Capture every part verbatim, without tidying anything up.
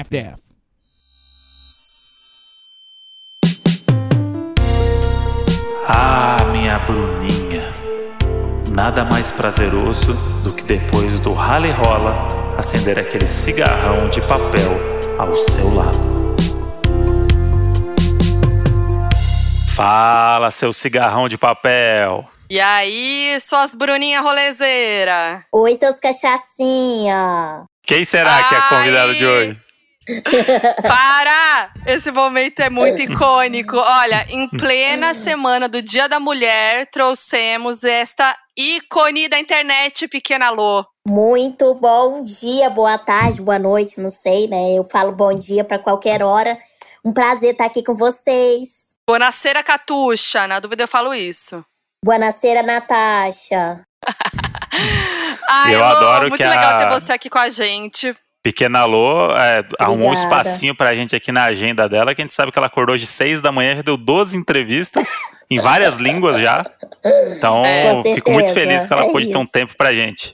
half-deaf. Ah, minha Bruninha, nada mais prazeroso do que depois do rally rola acender aquele cigarrão de papel ao seu lado. Fala, seu cigarrão de papel. E aí, suas Bruninha rolezeira? Oi, seus cachacinha. Quem será Ai. que é a convidada de hoje? Para! Esse momento é muito icônico. Olha, em plena semana do Dia da Mulher, trouxemos esta ícone da internet, Pequena Lô. Muito bom dia, boa tarde, boa noite, não sei, né? Eu falo bom dia pra qualquer hora. Um prazer estar aqui com vocês. Buonasera, Catuxa. Na dúvida eu falo isso. Buonasera, Natasha. Ai, Eu Lô, adoro muito que legal a- ter você aqui com a gente. Pequena Lô é, arrumou um Obrigada. espacinho pra gente aqui na agenda dela, que a gente sabe que ela acordou de seis da manhã, já deu doze entrevistas em várias línguas já. Então, É. Com fico muito certeza, feliz que ela é pôde ter um isso. tempo pra gente.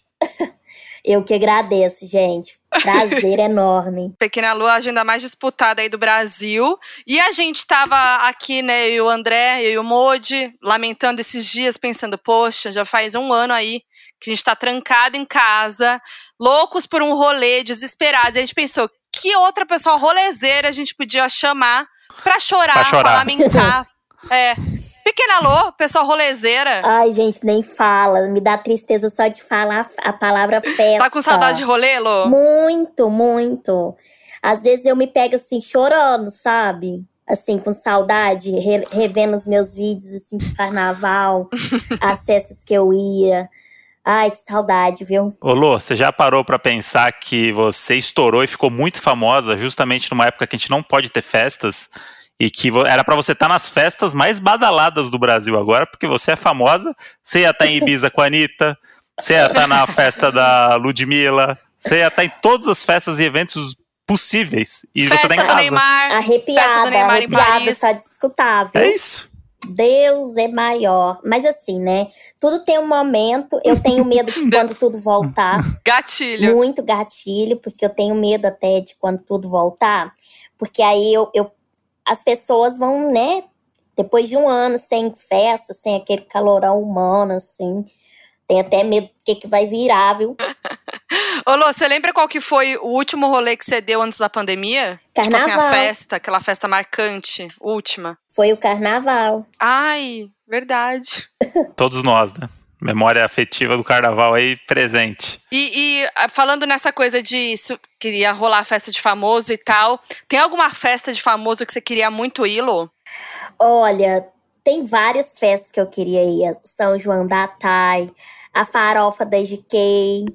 Eu que agradeço, gente. Prazer enorme. Pequena Lô, a agenda mais disputada aí do Brasil. E a gente tava aqui, né, eu e o André, eu e o Modi, lamentando esses dias, pensando, poxa, já faz um ano aí que a gente tá trancado em casa, loucos por um rolê, desesperados. E a gente pensou, que outra pessoa rolezeira a gente podia chamar pra chorar, Pra chorar. lamentar. É. Pequena Lô, pessoa rolezeira. Ai, gente, nem fala. Me dá tristeza só de falar a palavra festa. Tá com saudade de rolê, Lô? Muito, muito. Às vezes eu me pego assim, chorando, sabe? Assim, com saudade, re- revendo os meus vídeos assim, de carnaval, as festas que eu ia. Ai, que saudade, viu? Ô Lô, você já parou pra pensar que você estourou e ficou muito famosa justamente numa época que a gente não pode ter festas? E que vo- era pra você estar nas festas mais badaladas do Brasil agora, porque você é famosa, você ia estar em Ibiza com a Anitta, você ia estar na festa da Ludmilla, você ia estar em todas as festas e eventos possíveis. E Festa você tá em do casa. Neymar. Festa Arrepiada, do Neymar em arrepiada Paris. só de escutar, viu? É isso. Deus é maior. Mas assim, né? Tudo tem um momento. Eu tenho medo de quando tudo voltar. Gatilho. Muito gatilho, porque eu tenho medo até de quando tudo voltar. Porque aí eu, eu, as pessoas vão, né? Depois de um ano sem festa, sem aquele calorão humano, assim. Tem até medo do que, que vai virar, viu? Ô, Lô, você lembra qual que foi o último rolê que você deu antes da pandemia? Tipo assim, a Carnaval. festa, aquela festa marcante, última. Foi o carnaval. Ai, verdade. Todos nós, né? Memória afetiva do carnaval aí presente. E, e, ah, falando nessa coisa de su- que ia rolar festa de famoso e tal, tem alguma festa de famoso que você queria muito ir, Lô? Olha, tem várias festas que eu queria ir. O São João da Thay, a farofa da G K,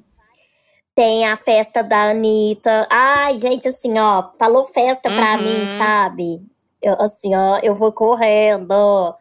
tem a festa da Anitta. Ai, gente, assim, ó, falou festa pra Uhum. mim, sabe? Eu, assim, ó, eu vou correndo.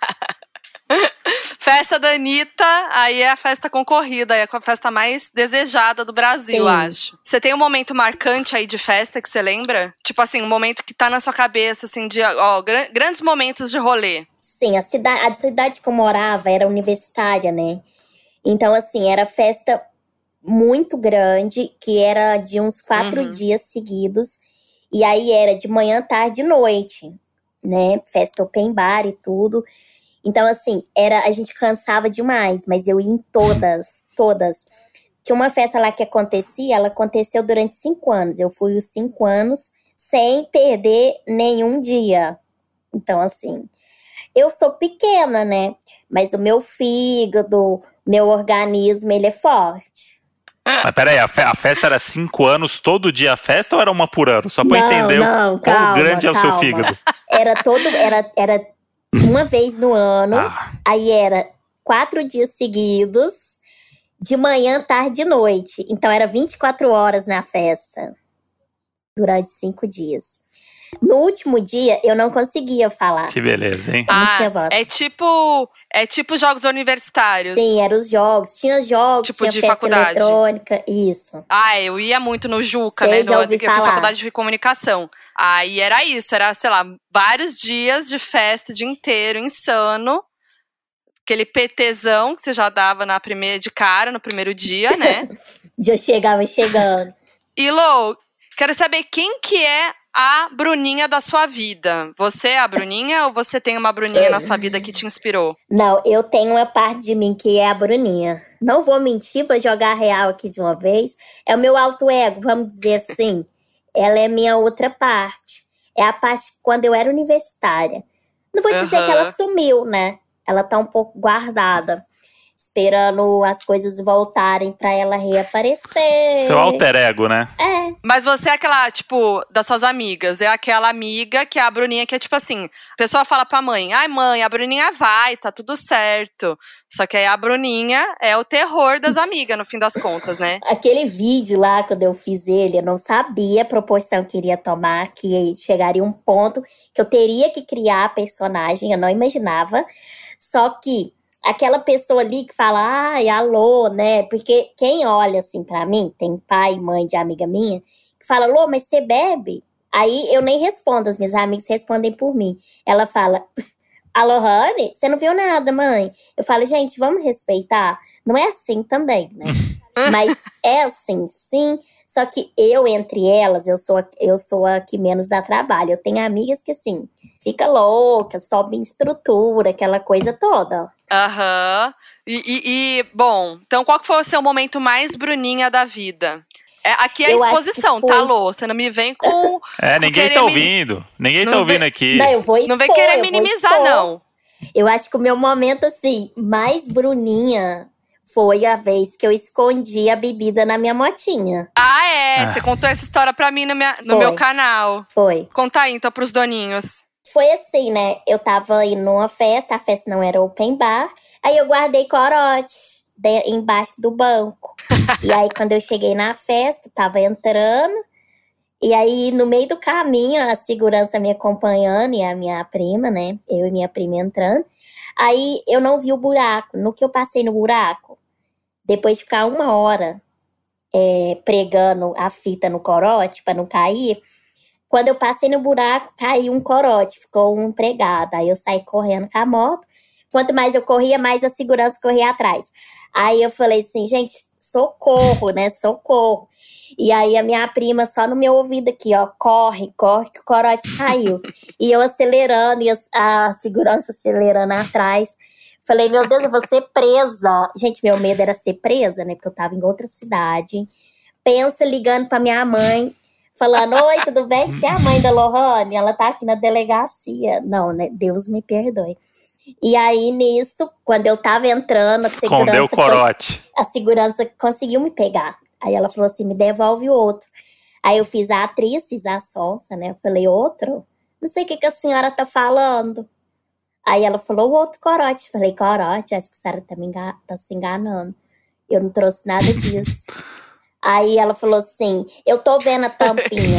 Festa da Anitta, aí é a festa concorrida, é a festa mais desejada do Brasil, Sim. acho. Você tem um momento marcante aí de festa que você lembra? Tipo assim, um momento que tá na sua cabeça, assim, de ó, gran- grandes momentos de rolê. Sim, a cidade, a cidade que eu morava era universitária, né? Então, assim, era festa muito grande, que era de uns quatro Uhum. dias seguidos. E aí era de manhã, tarde e noite, né? Festa open bar e tudo. Então, assim, era, a gente cansava demais, mas eu ia em todas, todas. Tinha uma festa lá que acontecia, ela aconteceu durante cinco anos. Eu fui os cinco anos sem perder nenhum dia. Então, assim, eu sou pequena, né? Mas o meu fígado, meu organismo, ele é forte. Mas peraí, a, fe- a festa era cinco anos, todo dia a festa ou era uma por ano? Só pra eu Não, entender o não, quão calma, grande é o seu calma. fígado. Era todo, era, era uma vez no ano, Ah, aí era quatro dias seguidos, de manhã, tarde e noite. Então era vinte e quatro horas na festa, durante cinco dias. No último dia, eu não conseguia falar. que beleza, hein? Eu não Ah, tinha voz. é tipo, é tipo jogos universitários. Sim, eram os jogos. Tinha jogos, Tipo tinha de festa faculdade. eletrônica, isso. Ah, eu ia muito no Juca, Sei, né? já No, ouvi que eu fiz falar. faculdade de comunicação. Aí era isso, era, sei lá, vários dias de festa o dia inteiro, insano. Aquele PTzão que você já dava na primeira, de cara, no primeiro dia, né? Já chegava chegando. E, Lô, Quero saber quem que é a Bruninha da sua vida. Você é a Bruninha ou você tem uma Bruninha na sua vida que te inspirou? Não, eu tenho uma parte de mim que é a Bruninha. Não vou mentir, vou jogar real aqui de uma vez. É o meu alto ego, vamos dizer assim. Ela é minha outra parte. É a parte quando eu era universitária. Não vou dizer Aham. que ela sumiu, né? Ela tá um pouco guardada. Esperando as coisas voltarem pra ela reaparecer. Seu alter ego, né? É. Mas você é aquela, tipo, das suas amigas. É aquela amiga que é a Bruninha que é tipo assim. A pessoa fala pra mãe, ai mãe, a Bruninha vai, tá tudo certo. Só que aí a Bruninha é o terror das amigas, no fim das contas, né? Aquele vídeo lá, quando eu fiz ele, eu não sabia a proporção que iria tomar, que chegaria um ponto que eu teria que criar a personagem, eu não imaginava. Só que aquela pessoa ali que fala, ai, alô, né? Porque quem olha assim pra mim, tem pai e mãe de amiga minha, que fala, alô, mas você bebe? Aí eu nem respondo, as minhas amigas respondem por mim. Ela fala, alô, Rani, você não viu nada, mãe? Eu falo, gente, vamos respeitar? Não é assim também, né? Mas é assim, sim. Só que eu, entre elas, eu sou, a, eu sou a que menos dá trabalho. Eu tenho amigas que, assim, fica louca, sobe em estrutura, aquela coisa toda. Aham. E, e- e, bom, então qual que foi o seu momento mais Bruninha da vida? É, aqui é a Eu acho que exposição, foi- tá, Lô? Você não me vem com... É, com ninguém querer tá me- ouvindo. Ninguém Não tá ouvindo vê- aqui. Não, eu vou expor, Não vem querer eu vou minimizar, expor. não. Eu acho que o meu momento, assim, mais Bruninha foi a vez que eu escondi a bebida na minha motinha. Ah, é. Ah. Você contou essa história pra mim no, minha- no Foi. meu canal. Foi. Conta aí, então, pros doninhos. Foi assim, né? Eu tava indo numa festa, a festa não era open bar. Aí eu guardei corote de- embaixo do banco. E aí, quando eu cheguei na festa, tava entrando. E aí, no meio do caminho, a segurança me acompanhando e a minha prima, né? Eu e minha prima entrando. Aí, eu não vi o buraco. No que eu passei no buraco, depois de ficar uma hora é, pregando a fita no corote pra não cair, quando eu passei no buraco, caiu um corote, ficou um pregado. Aí eu saí correndo com a moto. Quanto mais eu corria, mais a segurança corria atrás. Aí eu falei assim, gente, socorro, né? Socorro. E aí a minha prima só no meu ouvido aqui, ó, corre, corre, que o corote caiu. E eu acelerando, e a, a segurança acelerando atrás. Falei, meu Deus, eu vou ser presa. Gente, meu medo era ser presa, né? Porque eu tava em outra cidade. Pensa ligando pra minha mãe, falando, oi, tudo bem? Você é a mãe da Lohane? Ela tá aqui na delegacia. Não, né? Deus me perdoe. E aí, nisso, quando eu tava entrando, a Escondeu o segurança, corote. a segurança conseguiu me pegar. Aí ela falou assim, me devolve o outro. Aí eu fiz a atriz, fiz a sonsa, né? Eu falei, outro? Não sei o que, que a senhora tá falando. Aí ela falou, o outro corote. Eu falei, corote? Acho que a senhora tá, me engan- tá se enganando. Eu não trouxe nada disso. Aí ela falou assim, eu tô vendo a tampinha.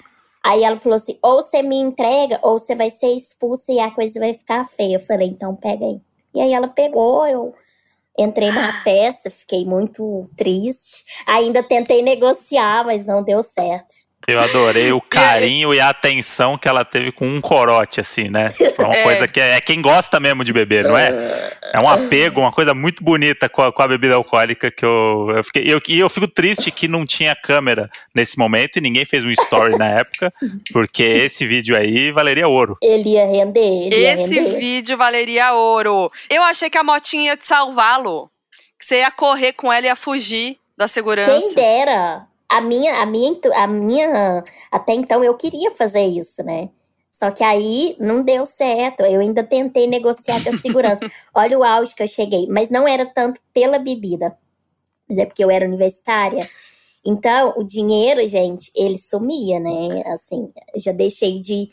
Aí ela falou assim, ou você me entrega, ou você vai ser expulsa e a coisa vai ficar feia. Eu falei, então pega aí. E aí ela pegou, eu entrei na festa, fiquei muito triste. Ainda tentei negociar, mas não deu certo. Eu adorei o carinho e a atenção que ela teve com um corote, assim, né? Foi uma É. coisa que é, é quem gosta mesmo de beber, não é? É um apego, uma coisa muito bonita com a, com a bebida alcoólica que eu, eu fiquei. Eu, e eu fico triste que não tinha câmera nesse momento e ninguém fez um story na época, porque esse vídeo aí valeria ouro. Ele ia render, ele ia Esse render. vídeo valeria ouro. Eu achei que a motinha ia te salvá-lo. Que você ia correr com ela e ia fugir da segurança. Quem dera. A minha, a minha, intu- a minha, até então eu queria fazer isso, né? Só que aí não deu certo. Eu ainda tentei negociar com a segurança. Olha o auge que eu cheguei. Mas não era tanto pela bebida. Mas é porque eu era universitária. Então, o dinheiro, gente, ele sumia, né? Assim, eu já deixei de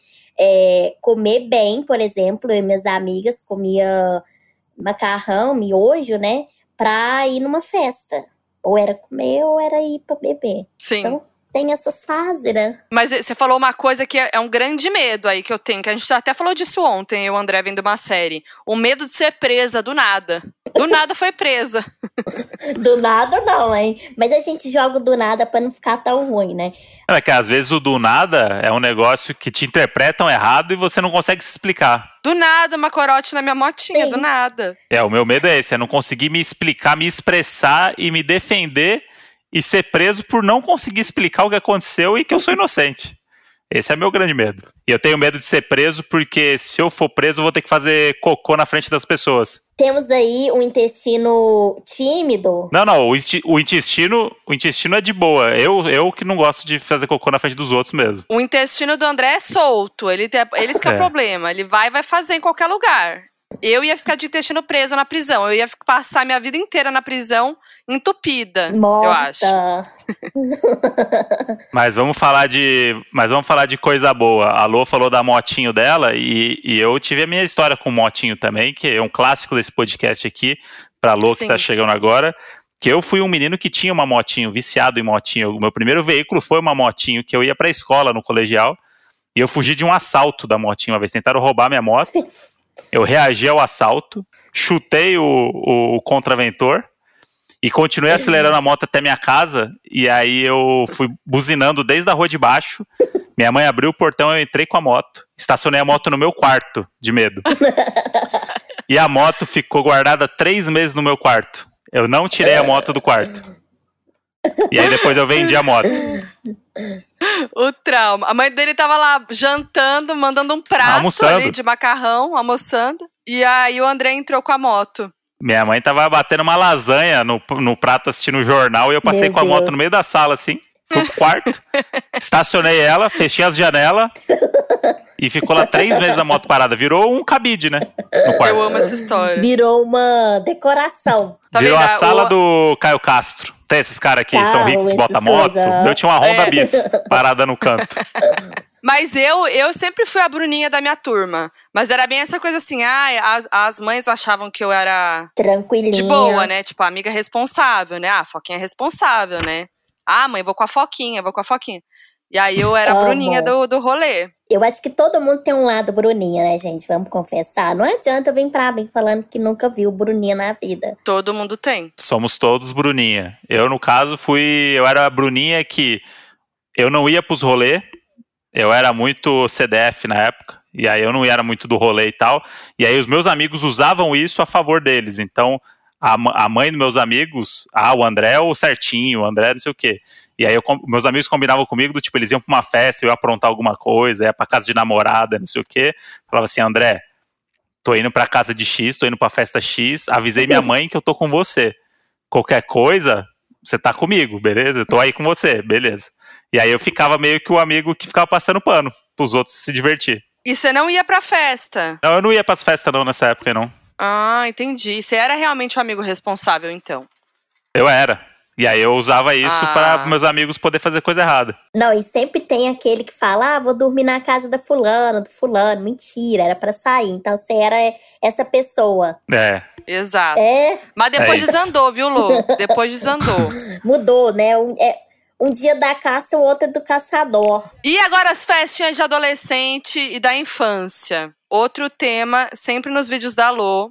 é, comer bem, por exemplo. Eu e minhas amigas comia macarrão, miojo, né? Pra ir numa festa. Ou era comer ou era ir pra beber. Sim. Então, tem essas fases, né? Mas você falou uma coisa que é é um grande medo aí que eu tenho, que a gente até falou disso ontem, eu e o André vendo uma série. O medo de ser presa do nada. Do nada foi presa. Do nada não, hein? Mas a gente joga o do nada pra não ficar tão ruim, né? É que às vezes o do nada é um negócio que te interpretam errado e você não consegue se explicar. Do nada, uma corote na minha motinha, Sim. do nada. É, o meu medo é esse, é não conseguir me explicar, me expressar e me defender e ser preso por não conseguir explicar o que aconteceu e que eu sou inocente. Esse é meu grande medo. E eu tenho medo de ser preso porque se eu for preso eu vou ter que fazer cocô na frente das pessoas. Temos aí um intestino tímido. Não, não, o, inti- o intestino o intestino é de boa. Eu, eu que não gosto de fazer cocô na frente dos outros mesmo. O intestino do André é solto. Ele tem, eles que é o É. problema. Ele vai e vai fazer em qualquer lugar. Eu ia ficar de intestino preso na prisão. Eu ia passar minha vida inteira na prisão entupida, Morta. eu acho. Mas vamos falar de, mas vamos falar de coisa boa. A Lô falou da motinho dela e, e eu tive a minha história com motinho também, que é um clássico desse podcast aqui, pra Lô que Sim. tá chegando agora, que eu fui um menino que tinha uma motinho, viciado em motinho. O meu primeiro veículo foi uma motinho, que eu ia pra escola no colegial, e eu fugi de um assalto da motinho uma vez. Tentaram roubar minha moto, eu reagi ao assalto, chutei o, o, o contraventor, e continuei acelerando a moto até minha casa, e aí eu fui buzinando desde a rua de baixo. Minha mãe abriu o portão, eu entrei com a moto, estacionei a moto no meu quarto, de medo. E a moto ficou guardada três meses no meu quarto. Eu não tirei a moto do quarto. E aí depois eu vendi a moto. O trauma. A mãe dele tava lá jantando, mandando um prato Almoçando. ali de macarrão, almoçando. E aí o André entrou com a moto. Minha mãe tava batendo uma lasanha no, no prato assistindo o jornal e eu passei Meu com a moto Deus. no meio da sala, assim. Fui pro quarto, estacionei ela, fechei as janelas e ficou lá três meses a moto parada. Virou um cabide, né? No quarto. Eu amo essa história. Virou uma decoração. Tá Virou vendo? a sala O- do Caio Castro. Tem esses caras aqui, são Carro, ricos, que botam essas moto. coisas. Eu tinha uma Honda É. Bis parada no canto. Mas eu, eu sempre fui a Bruninha da minha turma. Mas era bem essa coisa assim, ah, as, as mães achavam que eu era Tranquilinha. de boa, né? Tipo, a amiga responsável, né? Ah, a Foquinha é responsável, né? Ah, mãe, vou com a Foquinha, vou com a Foquinha. E aí eu era a Amo. Bruninha do, do rolê. Eu acho que todo mundo tem um lado Bruninha, né, gente? Vamos confessar. Não adianta vir pra mim falando que nunca viu Bruninha na vida. Todo mundo tem. Somos todos Bruninha. Eu, no caso, fui. Eu era a Bruninha que eu não ia pros rolê. Eu era muito C D F na época. E aí eu não era muito do rolê e tal. E aí os meus amigos usavam isso a favor deles. Então, a, ma- a mãe dos meus amigos, ah, o André é o certinho, o André não sei o quê. E aí eu com- meus amigos combinavam comigo do tipo, eles iam pra uma festa, eu ia aprontar alguma coisa, ia pra casa de namorada, não sei o quê. Falava assim, André, tô indo pra casa de X, tô indo pra festa X, avisei minha mãe que eu tô com você. Qualquer coisa, você tá comigo, beleza? Eu tô aí com você, beleza. E aí eu ficava meio que o amigo que ficava passando pano pros outros se divertir. E você não ia pra festa? Não, eu não ia pras festas não nessa época, não. Ah, entendi. Você era realmente o amigo responsável, então. Eu era. E aí eu usava isso Ah. pra meus amigos poder fazer coisa errada. Não, e sempre tem aquele que fala, ah, vou dormir na casa da fulana, do fulano. Mentira, era pra sair. Então você era essa pessoa. É. Exato. É, Mas depois É isso. desandou, viu, Lu? Depois desandou. mudou, né? Um, é, um dia da caça, o outro é do caçador. E agora as festinhas de adolescente e da infância. Outro tema, sempre nos vídeos da Lô,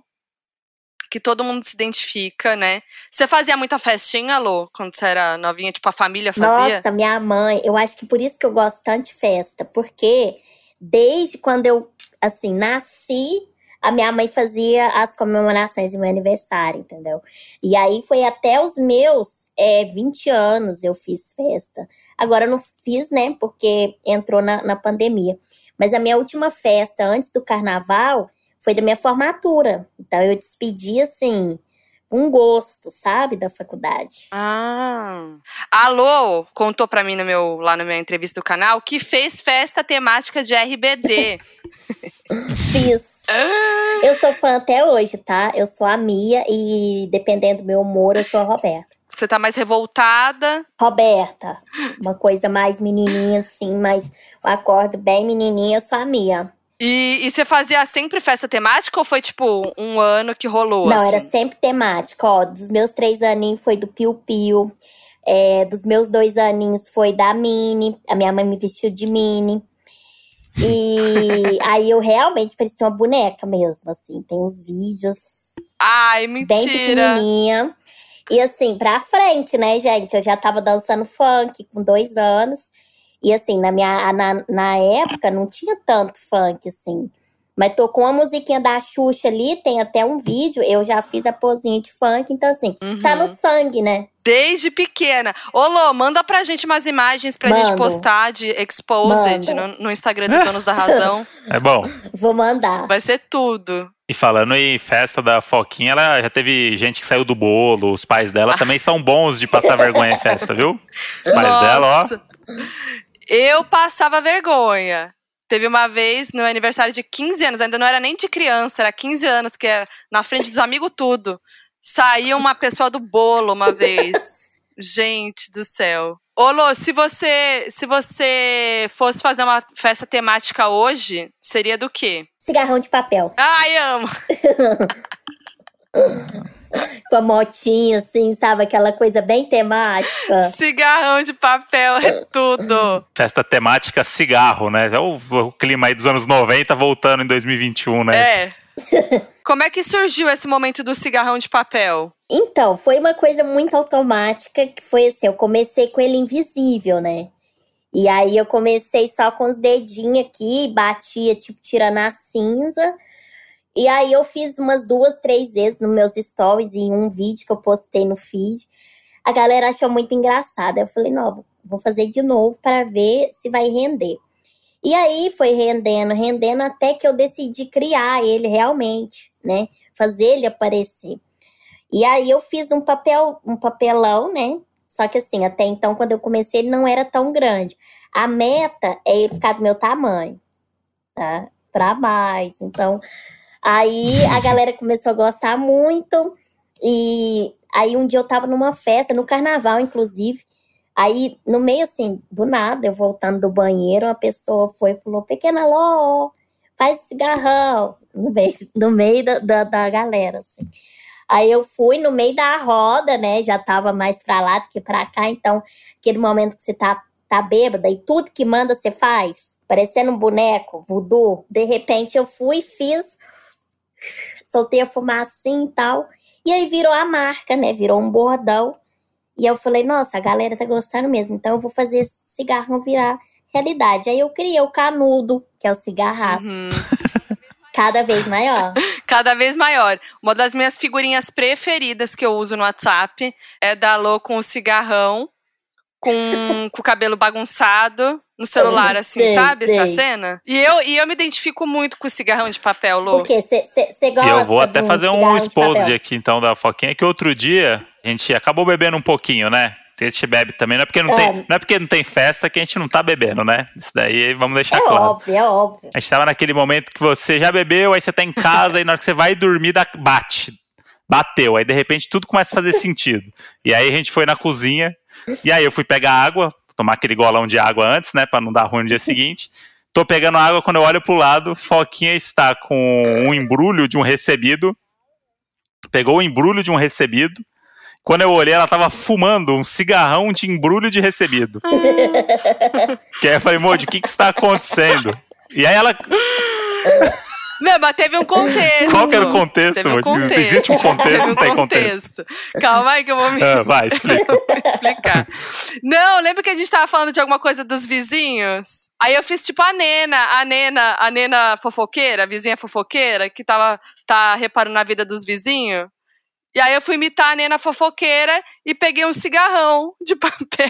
que todo mundo se identifica, né? Você fazia muita festinha, Lô, quando você era novinha? Tipo, a família fazia? Nossa, minha mãe, eu acho que por isso que eu gosto tanto de festa, porque desde quando eu, assim, nasci, a minha mãe fazia as comemorações do meu aniversário, entendeu? E aí foi até os meus é, vinte anos eu fiz festa. Agora eu não fiz, né, porque entrou na, na pandemia. Mas a minha última festa antes do carnaval foi da minha formatura. Então eu despedi, assim, um gosto, sabe, da faculdade. Ah. A Lô contou pra mim no meu, lá na minha entrevista do canal que fez festa temática de R B D. Fiz. Eu sou fã até hoje, tá? Eu sou a Mia e, dependendo do meu humor, eu sou a Roberta. Você tá mais revoltada. Roberta, uma coisa mais menininha, assim, mas o acordo bem menininha, eu sou a Mia. E, e você fazia sempre festa temática ou foi, tipo, um ano que rolou, Não, assim? era sempre temática. Ó, dos meus três aninhos foi do Piu Piu. É, dos meus dois aninhos foi da Minnie. A minha mãe me vestiu de Minnie. E aí eu realmente parecia uma boneca mesmo, assim. Tem uns vídeos Ai, bem mentira. pequenininha. E assim, pra frente, né, gente? Eu já tava dançando funk com dois anos. E assim, na, minha, na, na época não tinha tanto funk, assim. Mas tocou uma musiquinha da Xuxa ali, tem até um vídeo, eu já fiz a posinha de funk, então assim, Uhum. tá no sangue, né? Desde pequena. Ô, Lô, manda pra gente umas imagens pra Mando. gente postar de Exposed no, no Instagram do Donos da Razão. É bom. Vou mandar. Vai ser tudo. E falando em festa da Foquinha, ela já teve gente que saiu do bolo, os pais dela também são bons de passar vergonha em festa, viu? Os pais Nossa. dela, ó. Eu passava vergonha. Teve uma vez, no meu aniversário de quinze anos, ainda não era nem de criança, era quinze anos, que é na frente dos amigos tudo. Saiu uma pessoa do bolo uma vez. Gente do céu. Ô, Lô, se você, se você fosse fazer uma festa temática hoje, seria do quê? Cigarrão de papel. Ai, amo! Com a motinha, assim, sabe? Aquela coisa bem temática. Cigarrão de papel é tudo. Festa temática cigarro, né? É o, o clima aí dos anos noventa voltando em dois mil e vinte e um, né? É. Como é que surgiu esse momento do cigarrão de papel? Então, foi uma coisa muito automática, que foi assim, eu comecei com ele invisível, né? E aí eu comecei só com os dedinhos aqui, batia, tipo, tirando a cinza. E aí eu fiz umas duas, três vezes nos meus stories e em um vídeo que eu postei no feed. A galera achou muito engraçado. Eu falei, não, vou fazer de novo para ver se vai render. E aí foi rendendo, rendendo, até que eu decidi criar ele realmente, né? Fazer ele aparecer. E aí eu fiz um papel, um papelão, né? Só que assim, até então, quando eu comecei, ele não era tão grande. A meta é ele ficar do meu tamanho, tá? Pra mais. Então, aí a galera começou a gostar muito. E aí um dia eu tava numa festa, no carnaval, inclusive. Aí, no meio, assim, do nada, eu voltando do banheiro, uma pessoa foi e falou, Pequena Ló, faz cigarrão. No meio, no meio da, da, da galera, assim. Aí eu fui no meio da roda, né? Já tava mais pra lá do que pra cá. Então, aquele momento que você tá, tá bêbada e tudo que manda você faz, parecendo um boneco, voodoo. De repente eu fui, fiz, soltei a fumacinha e tal. E aí virou a marca, né? Virou um bordão. E eu falei, nossa, a galera tá gostando mesmo. Então eu vou fazer esse cigarrão virar realidade. Aí eu criei o canudo, que é o cigarraço. Uhum. Cada vez maior. Cada vez maior. Uma das minhas figurinhas preferidas que eu uso no WhatsApp é da Lô com o cigarrão, com, com o cabelo bagunçado, no celular, assim, sei, sabe? sei. Essa cena. E eu, e eu me identifico muito com o cigarrão de papel, Lô. Por quê? Você gosta E eu vou até de um fazer um cigarrão de exposed papel? aqui, então, da Foquinha, que outro dia a gente acabou bebendo um pouquinho, né? A gente bebe também, não é porque não, É. tem, não é porque não tem festa que a gente não tá bebendo, né? Isso daí vamos deixar É claro. óbvio, é óbvio. A gente tava naquele momento que você já bebeu, aí você tá em casa, e na hora que você vai dormir, dá, bate. Bateu, aí de repente tudo começa a fazer sentido. E aí a gente foi na cozinha, e aí eu fui pegar água, tomar aquele golão de água antes, né, pra não dar ruim no dia seguinte. Tô pegando água, quando eu olho pro lado, Foquinha está com um embrulho de um recebido, pegou o embrulho de um recebido. Quando eu olhei, ela tava fumando um cigarrão de embrulho de recebido. Que aí eu falei, Moody, o que que está acontecendo? E aí ela... Não, mas teve um contexto. Qual que era o contexto, Teve um Moody? contexto. Existe um contexto, Teve um não tem contexto. Calma aí que eu vou me, Ah, vai, explica. vou me explicar. Não, lembra que a gente tava falando de alguma coisa dos vizinhos? Aí eu fiz tipo a Nena, a Nena, a Nena fofoqueira, a vizinha fofoqueira, que tava tá reparando na vida dos vizinhos. E aí eu fui imitar a Nena fofoqueira e peguei um cigarrão de papel.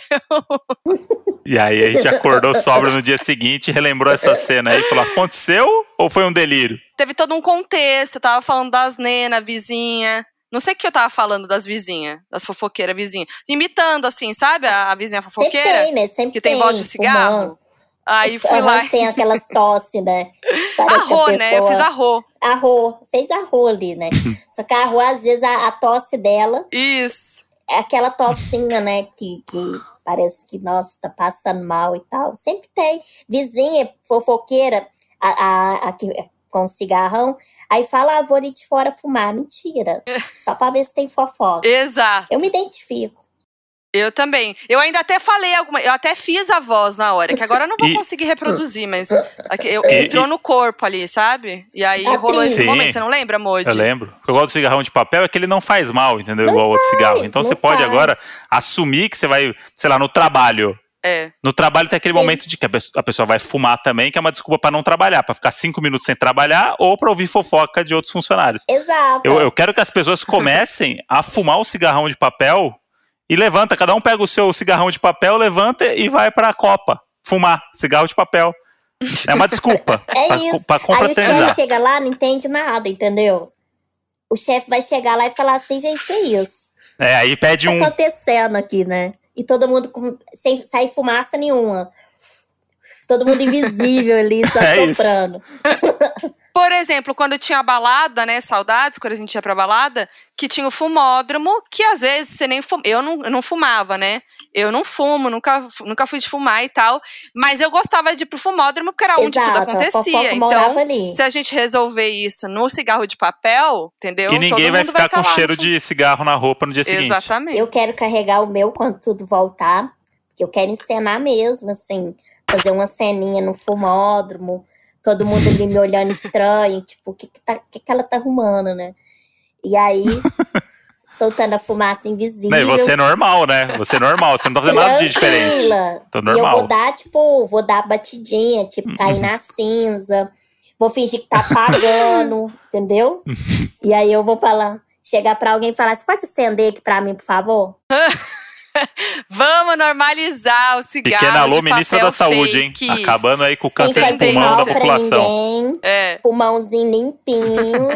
E aí a gente acordou sóbrio no dia seguinte, relembrou essa cena aí e falou, aconteceu ou foi um delírio? Teve todo um contexto, eu tava falando das Nena, vizinha. Não sei o que eu tava falando das vizinhas, das fofoqueiras vizinhas. Imitando, assim, sabe? A, a vizinha Sempre fofoqueira. tem, né? Sempre que tem voz de cigarro. fumando. Aí fui Aham, lá e... tem aquelas tosse, né? Parece que a Arro, né? Eu pessoa- fiz arro. Arro, fez arro ali, né? Só que a arro, às vezes, a, a tosse dela Isso. é aquela tossinha, né? Que, que parece que, nossa, tá passando mal e tal. Sempre tem. Vizinha, fofoqueira, a, a, a, que- com cigarrão. Aí fala, ah, vou ali de fora fumar. Mentira. Só pra ver se tem fofoca. Exato. Eu me identifico. Eu também. Eu ainda até falei alguma... Eu até fiz a voz na hora, que agora eu não vou E- conseguir reproduzir, mas aqui, eu, E- entrou e- no corpo ali, sabe? E aí A rolou esse trilha. momento. Sim. Você não lembra, Moody? Eu lembro. O que eu gosto do cigarrão de papel é que ele não faz mal, entendeu? Não Igual outro faz, cigarro. Então não você pode faz. agora assumir que você vai, sei lá, no trabalho. É. No trabalho tem aquele Sim. momento de que a pessoa, a pessoa vai fumar também, que é uma desculpa pra não trabalhar, pra ficar cinco minutos sem trabalhar ou pra ouvir fofoca de outros funcionários. Exato. Eu, eu quero que as pessoas comecem a fumar o cigarrão de papel e levanta, cada um pega o seu cigarrão de papel, levanta e vai pra copa fumar cigarro de papel. É uma desculpa É pra, isso. pra Aí o confraternizar. chefe chega lá, não entende nada, entendeu? O chefe vai chegar lá e falar assim, gente, que isso? É, aí pede O que um... tá acontecendo aqui, né? E todo mundo com, sem sair fumaça nenhuma. Todo mundo invisível ali, só É isso. soprando. Por exemplo, quando tinha a balada, né, saudades, quando a gente ia pra balada, que tinha o fumódromo, que às vezes você nem fuma. Eu não, eu não fumava, né? Eu não fumo, nunca, nunca fui de fumar e tal. Mas eu gostava de ir pro fumódromo, porque era onde Exato, tudo a acontecia. fofoca morava Então, ali. se a gente resolver isso no cigarro de papel, entendeu? E ninguém Todo vai mundo ficar tá com lá cheiro no fu- de cigarro na roupa no dia seguinte. Exatamente. Eu quero carregar o meu quando tudo voltar. Porque eu quero encenar mesmo, assim. Fazer uma ceninha no fumódromo. Todo mundo ali me olhando estranho. Tipo, o que que, tá, que que ela tá arrumando, né? E aí, soltando a fumaça invisível. Né, e você é normal, né? Você é normal, você não tá fazendo nada de diferente. Tranquila. Tô E eu normal. vou dar, tipo, vou dar batidinha, tipo, cair na cinza. Vou fingir que tá apagando, entendeu? E aí eu vou falar, chegar pra alguém e falar, você pode acender aqui pra mim, por favor? Vamos normalizar o cigarro Pequena Alô, de ministra papel da Saúde, hein? fake. Acabando aí com o Sem câncer de fazer pulmão mal da pra população. ninguém. É. Pulmãozinho limpinho.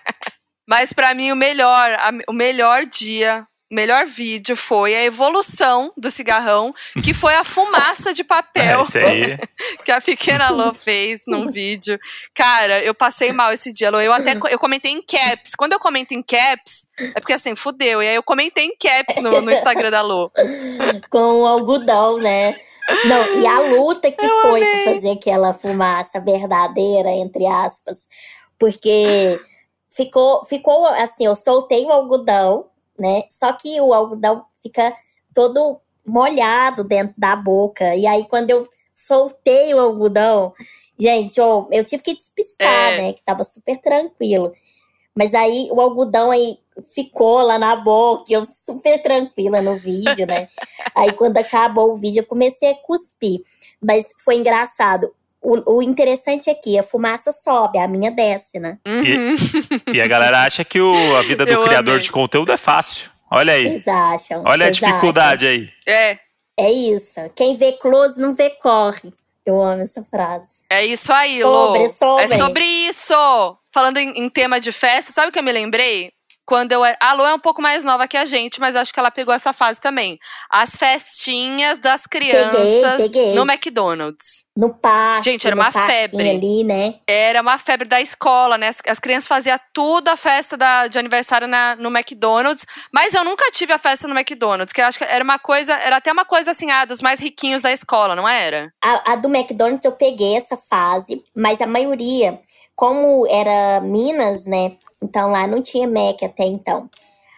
Mas pra mim o melhor, a- o melhor dia, o melhor vídeo foi a evolução do cigarrão, que foi a fumaça de É, papel esse aí. que a pequena Lô fez num vídeo. Cara, eu passei mal esse dia, Lô. Eu até co- eu comentei em caps. Quando eu comento em caps, é porque assim, fudeu. E aí eu comentei em caps no, no Instagram da Lô. Com o algodão, né? Não, e a luta que Eu foi amei. pra fazer aquela fumaça verdadeira, entre aspas. Porque ficou, ficou assim, eu soltei o algodão, né? Só que o algodão fica todo molhado dentro da boca. E aí, quando eu soltei o algodão, gente, eu, eu tive que despistar, É. né? Que tava super tranquilo. Mas aí o algodão aí ficou lá na boca, e eu super tranquila no vídeo, né? Aí quando acabou o vídeo, eu comecei a cuspir. Mas foi engraçado. O, o interessante é que a fumaça sobe, a minha desce, né? Uhum. E a galera acha que o, a vida do Eu criador amei. de conteúdo é fácil. Olha aí. Eles acham. Olha a eles dificuldade aí. É, acham. É isso. Quem vê close não vê corre. Eu amo essa frase. é isso aí, Sobre, Lô. sobre. É sobre isso. Falando em, em tema de festa, sabe o que eu me lembrei? Quando eu. A Lô é um pouco mais nova que a gente, mas acho que ela pegou essa fase também. As festinhas das crianças peguei. no McDonald's. No parque, Gente, era no uma parquinho febre. ali, né? Era uma febre da escola, né? As, as crianças faziam tudo a festa da, de aniversário na, no McDonald's, mas eu nunca tive a festa no McDonald's, que eu acho que era uma coisa, era até uma coisa assim, ah, dos mais riquinhos da escola, não era? A, a do McDonald's eu peguei essa fase, mas a maioria, como era Minas, né? Então lá não tinha Mac até então.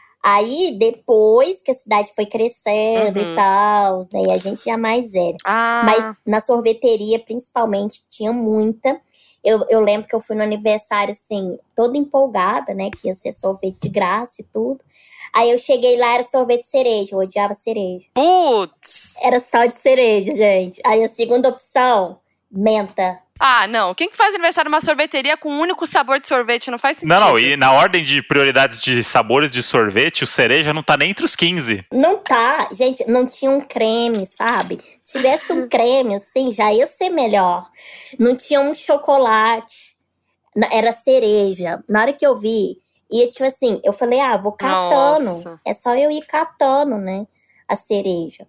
Aí, depois que a cidade foi crescendo Uhum. e tal, né? E a gente já mais velha. Ah, Mas na sorveteria, principalmente, tinha muita. Eu, eu lembro que eu fui no aniversário, assim, toda empolgada, né? Que ia ser sorvete de graça e tudo. Aí eu cheguei lá, era sorvete de cereja. Eu odiava cereja. putz! Era só de cereja, gente. Aí a segunda opção, menta. Ah, não. Quem que faz aniversário numa sorveteria com um único sabor de sorvete? Não faz sentido. Não, não, e na ordem de prioridades de sabores de sorvete, o cereja não tá nem entre os quinze. Não tá, gente, não tinha um creme, sabe? Se tivesse um creme, assim, já ia ser melhor. Não tinha um chocolate, na- era cereja. Na hora que eu vi, e tipo assim, eu falei, ah, vou catando. Nossa. É só eu ir catando, né, a cereja.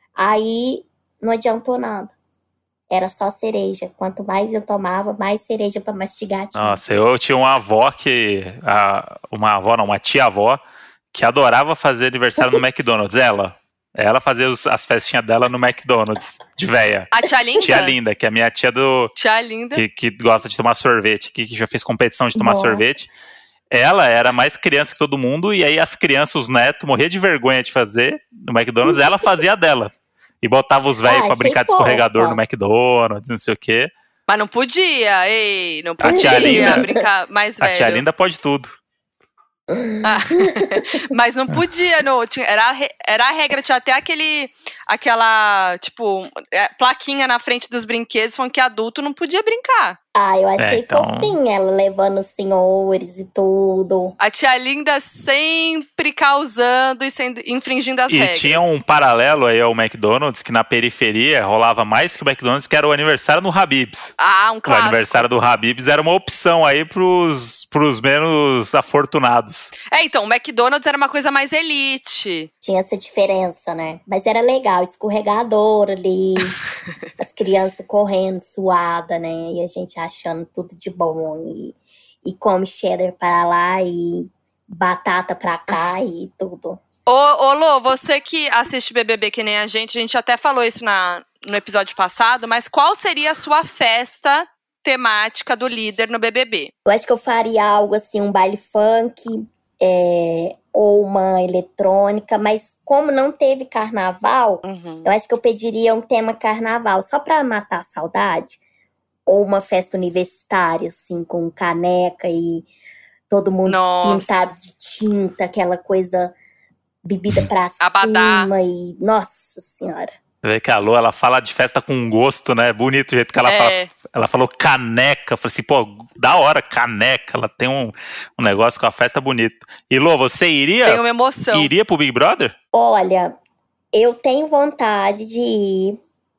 Aí, não adiantou nada. Era só cereja. Quanto mais eu tomava, mais cereja pra mastigar tinha. Nossa, eu tinha uma avó que. a- uma avó, não, uma tia-avó, que adorava fazer aniversário no McDonald's. Ela. Ela fazia os- as festinhas dela no McDonald's, de véia. A tia Linda? Tia Linda, que é a minha tia do. Tia Linda. Que, que gosta de tomar sorvete, que, que já fez competição de tomar Boa. sorvete. Ela era mais criança que todo mundo, e aí as crianças, os netos, morriam de vergonha de fazer no McDonald's, ela fazia a dela. E botava os velhos Ah, pra achei brincar de fofa. escorregador no McDonald's, não sei o quê. Mas não podia, ei, não A tia podia Linda- brincar mais A velho. tia Linda pode tudo. Ah, mas não podia, não, tinha, era, a re- era a regra, tinha até aquele, aquela, tipo, é, plaquinha na frente dos brinquedos falando que adulto não podia brincar. Ah, eu É, achei então. fofinha ela levando os senhores e tudo. A tia Linda sempre causando e sendo, infringindo as E regras. tinha um paralelo aí ao McDonald's, que na periferia rolava mais que o McDonald's, que era o aniversário no Habib's. Ah, um O clássico. aniversário do Habib's era uma opção aí pros, pros menos afortunados. É, então, o McDonald's era uma coisa mais elite. Tinha essa diferença, né? Mas era legal, escorregador ali, as crianças correndo, suada, né? E a gente achando tudo de bom. E, e come cheddar para lá e batata pra cá e tudo. Ô, ô Lô, você que assiste B B B que nem a gente, a gente até falou isso na, no episódio passado, mas qual seria a sua festa temática do líder no B B B? Eu acho que eu faria algo assim, um baile funk, é, ou uma eletrônica, mas como não teve carnaval, Uhum. eu acho que eu pediria um tema carnaval, só pra matar a saudade. Ou uma festa universitária, assim, com caneca e todo mundo Nossa. pintado de tinta, aquela coisa, bebida pra Abadá. cima e... Nossa Senhora! Você vê que a Lô, ela fala de festa com gosto, né? Bonito o jeito que ela É. fala. Ela falou caneca. Eu falei assim, pô, da hora, caneca. Ela tem um, um negócio com a festa bonita. E Lô, você iria, Tem uma emoção. iria pro Big Brother? Olha, eu tenho vontade de ir,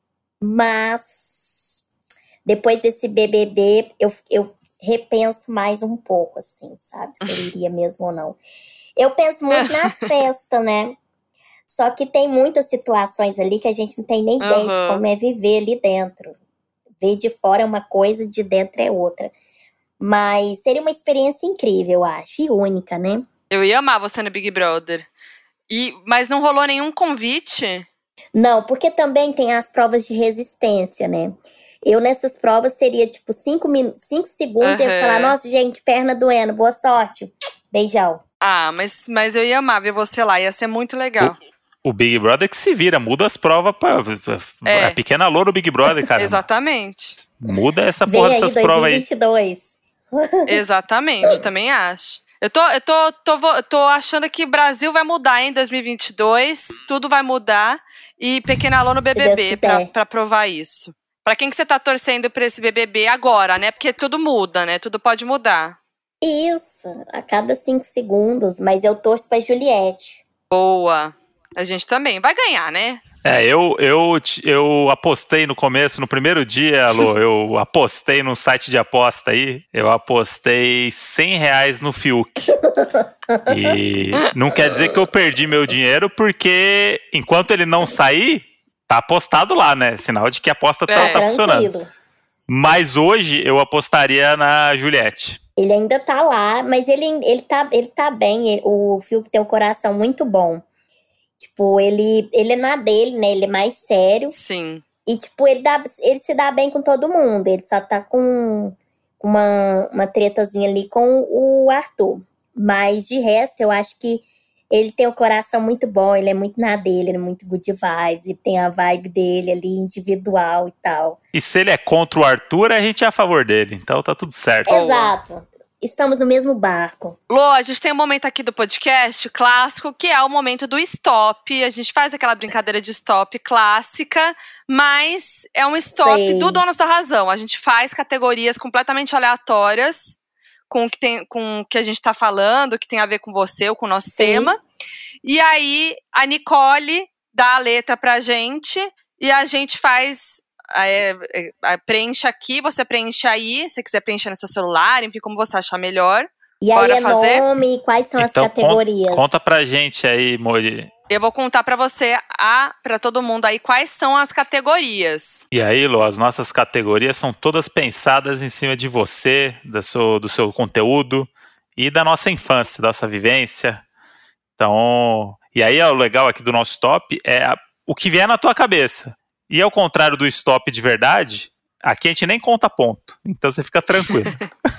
mas depois desse B B B, eu, eu repenso mais um pouco, assim, sabe? Se eu iria mesmo ou não. Eu penso muito nas festas, né? Só que tem muitas situações ali que a gente não tem nem ideia de Uhum. como é viver ali dentro. Ver de fora é uma coisa, de dentro é outra. Mas seria uma experiência incrível, eu acho, e única, né? Eu ia amar você no Big Brother. E, mas não rolou nenhum convite? Não, porque também tem as provas de resistência, né? Eu nessas provas seria tipo cinco, min- cinco segundos e eu ia Uhum. falar, nossa, gente, perna doendo, boa sorte. Beijão. Ah, mas, mas eu ia amar ver você lá, ia ser muito legal. O Big Brother que se vira, muda as provas pra. pra- É. A pequena Lô do Big Brother, cara. Exatamente. Muda essa Vem porra aí dessas provas aí. dois mil e vinte e dois. Exatamente, também acho. Eu tô, eu tô, tô, vo- tô achando que o Brasil vai mudar em dois mil e vinte e dois, tudo vai mudar, e Pequena Lô no Deus B B B pra, quiser. pra provar isso. Pra quem que você tá torcendo pra esse B B B agora, né? Porque tudo muda, né? Tudo pode mudar. Isso, a cada cinco segundos, mas eu torço pra Juliette. Boa. A gente também. Vai ganhar, né? É, eu, eu, te- eu apostei no começo, no primeiro dia, Alô, eu apostei num site de aposta aí, eu apostei cem reais no Fiuk. E não quer dizer que eu perdi meu dinheiro, porque enquanto ele não sair, tá apostado lá, né? Sinal de que a aposta tá, É. tá funcionando. Tranquilo. Mas hoje eu apostaria na Juliette. Ele ainda tá lá, mas ele, ele, tá, ele tá bem. Ele- o Fiuk tem um coração muito bom. Tipo, ele, ele é na dele, né? Ele é mais sério. Sim. E, tipo, ele, dá, ele se dá bem com todo mundo. Ele só tá com uma, uma tretazinha ali com o Arthur. Mas, de resto, eu acho que ele tem um coração muito bom. Ele é muito na dele, ele é muito good vibes. Ele tem a vibe dele ali, individual e tal. E se ele é contra o Arthur, a gente é a favor dele. Então tá tudo certo. Boa. Exato. Estamos no mesmo barco. Lô, a gente tem um momento aqui do podcast clássico, que é o momento do stop. A gente faz aquela brincadeira de stop clássica, mas é um stop Sei. do Donos da Razão. A gente faz categorias completamente aleatórias com o que, tem, com o que a gente tá falando, que tem a ver com você ou com o nosso Sim. tema. E aí, a Nicole dá a letra pra gente e a gente faz... É, é, é, preenche aqui, você preenche aí. Se você quiser preencher no seu celular, enfim, como você achar melhor. E aí Bora é fazer? nome, quais são Então as categorias? Conta, conta pra gente aí, Mori. Eu vou contar pra você, a, pra todo mundo aí, quais são as categorias. E aí, Lô, as nossas categorias são todas pensadas em cima de você, do seu, do seu conteúdo e da nossa infância, da nossa vivência. Então, e aí o legal aqui do nosso stop é a- o que vier na tua cabeça. E ao contrário do stop de verdade, aqui a gente nem conta ponto. Então você fica tranquilo.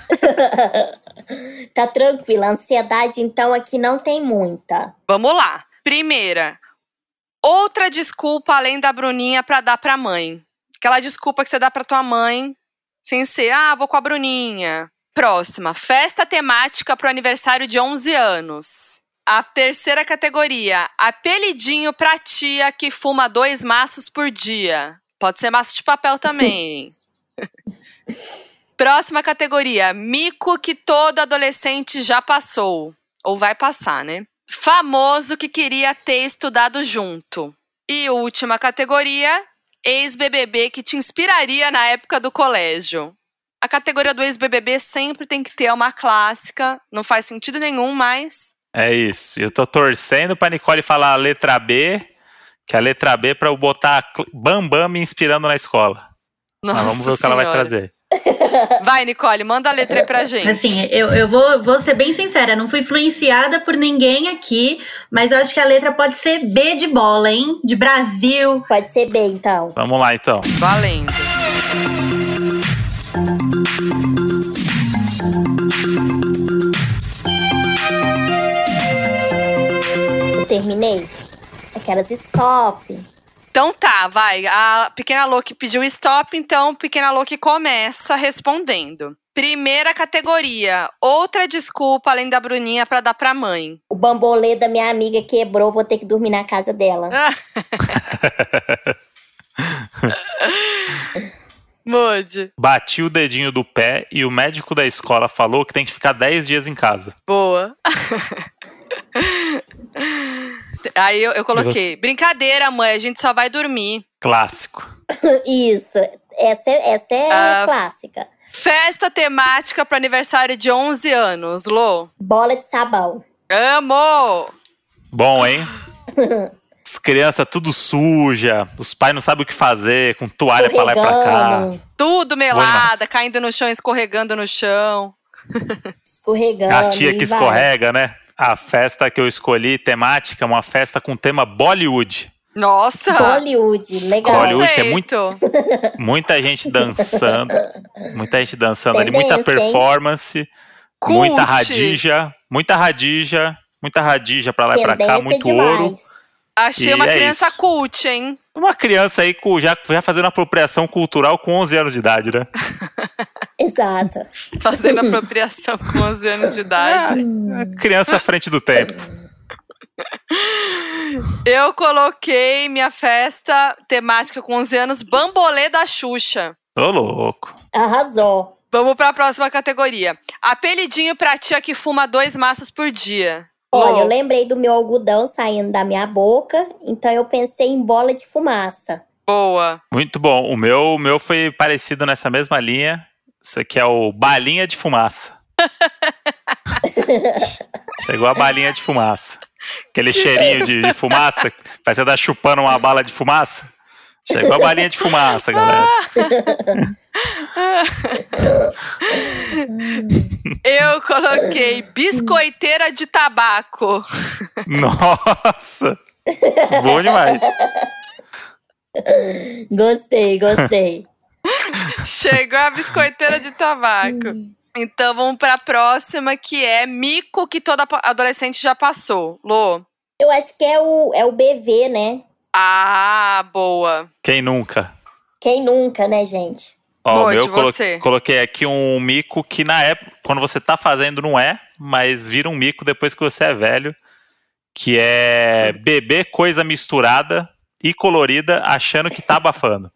Tá tranquilo. A ansiedade, então, aqui não tem muita. Vamos lá. Primeira, outra desculpa além da Bruninha pra dar pra mãe. Aquela desculpa que você dá pra tua mãe, sem ser, ah, vou com a Bruninha. Próxima, festa temática pro aniversário de onze anos. A terceira categoria, apelidinho pra tia que fuma dois maços por dia. Pode ser maço de papel também. Próxima categoria, mico que todo adolescente já passou. Ou vai passar, né? Famoso que queria ter estudado junto. E última categoria, ex-B B B que te inspiraria na época do colégio. A categoria do ex-B B B sempre tem que ter uma clássica. Não faz sentido nenhum, mas... É isso. Eu tô torcendo pra Nicole falar a letra B, que é a letra B pra eu botar Bambam me inspirando na escola. Nossa, mas vamos ver o que senhora. ela vai trazer. Vai, Nicole, manda a letra aí pra gente. Assim, eu, eu vou, vou ser bem sincera, não fui influenciada por ninguém aqui, mas eu acho que a letra pode ser B de bola, hein? De Brasil. Pode ser B, então. Vamos lá, então. Valendo. Eu terminei. Aquelas stop. Então tá, vai. A Pequena Loki pediu stop, então Pequena Loki começa respondendo. Primeira categoria, outra desculpa além da Bruninha pra dar pra mãe. O bambolê da minha amiga quebrou, vou ter que dormir na casa dela. Mude. Bati o dedinho do pé e o médico da escola falou que tem que ficar dez dias em casa. Boa. Aí eu, eu coloquei, brincadeira, mãe, a gente só vai dormir. Clássico. Isso, essa é, essa é Ah, clássica. Festa temática pro aniversário de onze anos, Lô. Bola de sabão. Amo! Bom, hein? As crianças tudo suja, os pais não sabem o que fazer, com toalha pra lá e pra cá. Escorregando. Tudo melada, demais. caindo no chão, escorregando no chão. Escorregando. A tia que e vai. escorrega, né? A festa que eu escolhi, temática, uma festa com tema Bollywood. Nossa! Bollywood, legal. Bollywood, que é Conceito. Muita gente dançando, muita gente dançando ali, Tendência, muita hein? performance, Cult. muita radija, muita radija, muita radija pra lá e pra cá, Tendência muito demais. ouro. Achei E uma é criança isso. cult, hein? Uma criança aí com, já, já fazendo apropriação cultural com onze anos de idade, né? Exato. Fazendo apropriação com onze anos de idade. Criança à frente do tempo. Eu coloquei minha festa temática com onze anos, Bambolê da Xuxa. Ô, louco. Arrasou. Vamos pra próxima categoria. Apelidinho pra tia que fuma dois maços por dia. Olha, Lô. eu lembrei do meu algodão saindo da minha boca, então eu pensei em bola de fumaça. Boa. Muito bom. O meu, o meu foi parecido nessa mesma linha. Isso aqui é o balinha de fumaça. Chegou a balinha de fumaça. Aquele cheirinho de, de fumaça. Parece que você tá chupando uma bala de fumaça. Chegou a balinha de fumaça, galera. Eu coloquei biscoiteira de tabaco. Nossa! Bom demais. Gostei, gostei. Chegou a biscoiteira de tabaco. Então vamos pra próxima, que é mico que toda adolescente já passou. Lô. Eu acho que é o, é o B V, né? Ah, boa. Quem nunca? Quem nunca, né, gente? Ó, o Morde, meu colo- você. coloquei aqui um mico que na época, quando você tá fazendo não é, mas vira um mico depois que você é velho, que é beber coisa misturada e colorida achando que tá abafando.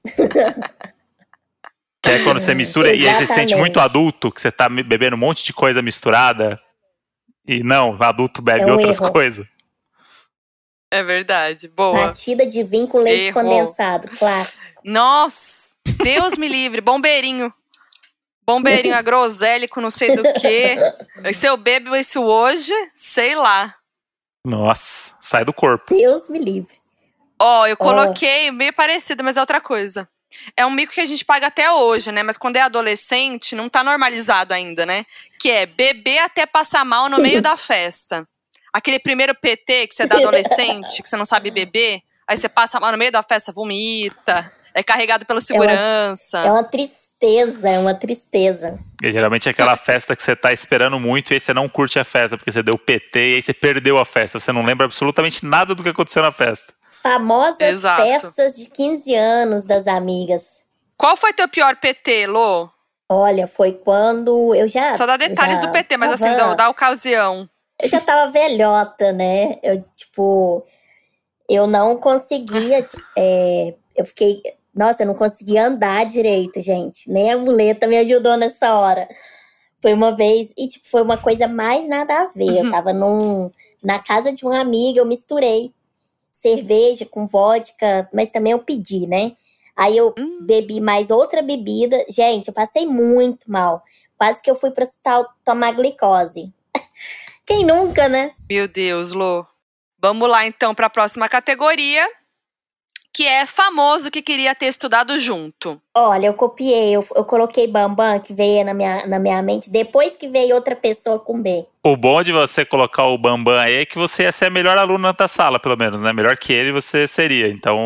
Que é quando você mistura e aí você se sente Exatamente. muito adulto, que você tá bebendo um monte de coisa misturada e não, o adulto bebe É um outras erro. coisas. É verdade. Boa. Batida de vinho com leite Errou. condensado, clássico. Nossa, Deus me livre. Bombeirinho. Bombeirinho agrosélico, não sei do que. Se eu bebo isso hoje, sei lá. Nossa, sai do corpo. Deus me livre. Ó, eu coloquei meio parecido, mas é outra coisa. É um mico que a gente paga até hoje, né? Mas quando é adolescente, não tá normalizado ainda, né? Que é beber até passar mal no meio da festa. Aquele primeiro P T que você dá adolescente, que você não sabe beber, aí você passa mal no meio da festa, vomita, é carregado pela segurança. É uma tristeza, é uma tristeza. E geralmente é aquela festa que você tá esperando muito e aí você não curte a festa, porque você deu P T e aí você perdeu a festa. Você não lembra absolutamente nada do que aconteceu na festa. Famosas Exato. festas de quinze anos das amigas. Qual foi teu pior P T, Lô? Olha, foi quando eu já... Só dá detalhes já do P T, mas tava, assim, da, da ocasião. Eu já tava velhota, né? Eu, tipo... Eu não conseguia... é, eu fiquei... Nossa, eu não conseguia andar direito, gente. Nem a muleta me ajudou nessa hora. Foi uma vez... E, tipo, foi uma coisa mais nada a ver. Eu tava num, na casa de uma amiga, eu misturei cerveja com vodka, mas também eu pedi, né? Aí eu hum. bebi mais outra bebida. Gente, eu passei muito mal. Quase que eu fui pro hospital tomar glicose. Quem nunca, né? Meu Deus, Lô. Vamos lá, então, para a próxima categoria, que é famoso que queria ter estudado junto. Olha, eu copiei. Eu, eu coloquei Bambam, que veio na minha, na minha mente, depois que veio outra pessoa com B. O bom de você colocar o Bambam aí é que você ia ser a melhor aluna da sala, pelo menos, né? Melhor que ele você seria. Então,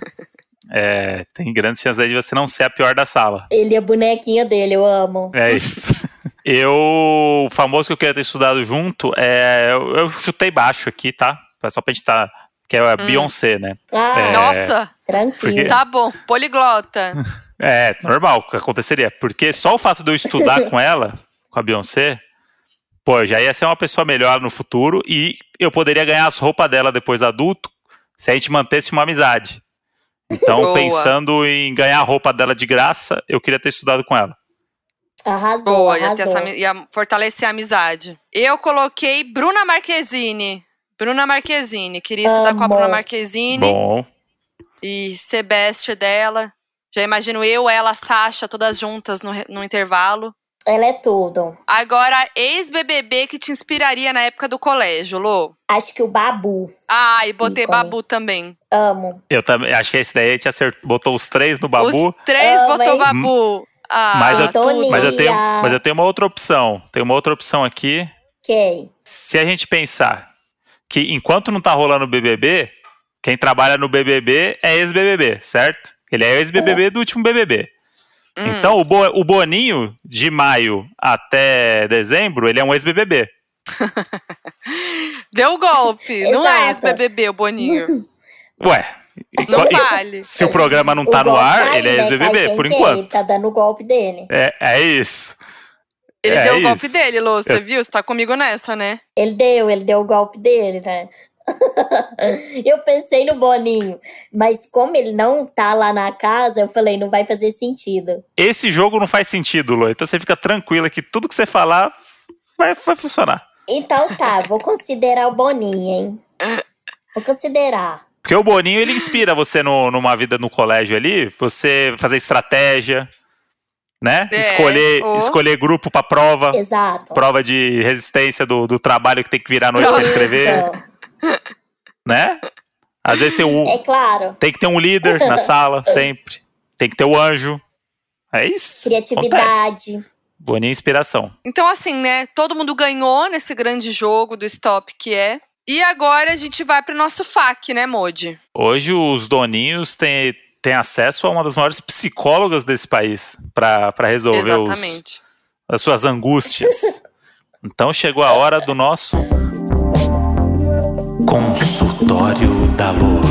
é, tem grandes chances aí de você não ser a pior da sala. Ele é a bonequinha dele, eu amo. É isso. Eu, o famoso que eu queria ter estudado junto, é, eu, eu chutei baixo aqui, tá? Só pra gente tá... Que é a hum. Beyoncé, né? Ah, é, nossa! Tranquilo. Porque, tá bom, poliglota. É, normal que aconteceria. Porque só o fato de eu estudar com ela, com a Beyoncé, pô, eu já ia ser uma pessoa melhor no futuro e eu poderia ganhar as roupas dela depois adulto se a gente mantesse uma amizade. Então, Boa. pensando em ganhar a roupa dela de graça, eu queria ter estudado com ela. Arrasou, Boa, arrasou. Ia, ter essa, ia fortalecer a amizade. Eu coloquei Bruna Marquezine. Bruna Marquezine. Queria estudar Amo. com a Bruna Marquezine. Bom. E ser best dela. Já imagino eu, ela, a Sasha, todas juntas no, no intervalo. Ela é tudo. Agora, ex-B B B que te inspiraria na época do colégio, Lô? Acho que o Babu. Ah, e botei ícone. Babu também. Amo. Eu também, acho que esse daí a gente acertou, botou os três no Babu. Os três Amo, botou hein? Babu. Ah, mas, eu, Toninha. mas, eu tenho, mas eu tenho uma outra opção. Tem uma outra opção aqui. Quem? Se a gente pensar que enquanto não tá rolando o B B B, quem trabalha no B B B é ex-B B B, certo? Ele é ex-B B B é. do último B B B. Hum. Então, o, Bo, o Boninho, de maio até dezembro, ele é um ex-B B B. Deu golpe. Não é ex-B B B o Boninho. Ué. Não vale. Se o programa não tá o no ar, tá ele aí, é ex-B B B, né? por quem enquanto. Ele tá dando o golpe dele. É, é isso. Ele é deu o isso. golpe dele, Lô. Você Eu... viu? Você tá comigo nessa, né? Ele deu, ele deu o golpe dele, né? Eu pensei no Boninho, mas como ele não tá lá na casa, eu falei, não vai fazer sentido. Esse jogo não faz sentido, Lô. Então você fica tranquila que tudo que você falar vai, vai funcionar. Então tá, vou considerar o Boninho, hein? Vou considerar. Porque o Boninho, ele inspira você no, numa vida no colégio ali, você fazer estratégia, né? É, escolher, oh. escolher grupo pra prova. Exato. Prova de resistência do, do trabalho que tem que virar à noite pra escrever. Né? Às vezes tem um. É claro. Tem que ter um líder na sala, sempre. Tem que ter o anjo. É isso. Criatividade. Acontece. Boninho inspiração. Então, assim, né? Todo mundo ganhou nesse grande jogo do Stop que é. E agora a gente vai pro nosso F A Q, né, Modi? Hoje os doninhos têm, têm acesso a uma das maiores psicólogas desse país pra, pra resolver os, as suas angústias. Então chegou a hora do nosso Consultório da Lua.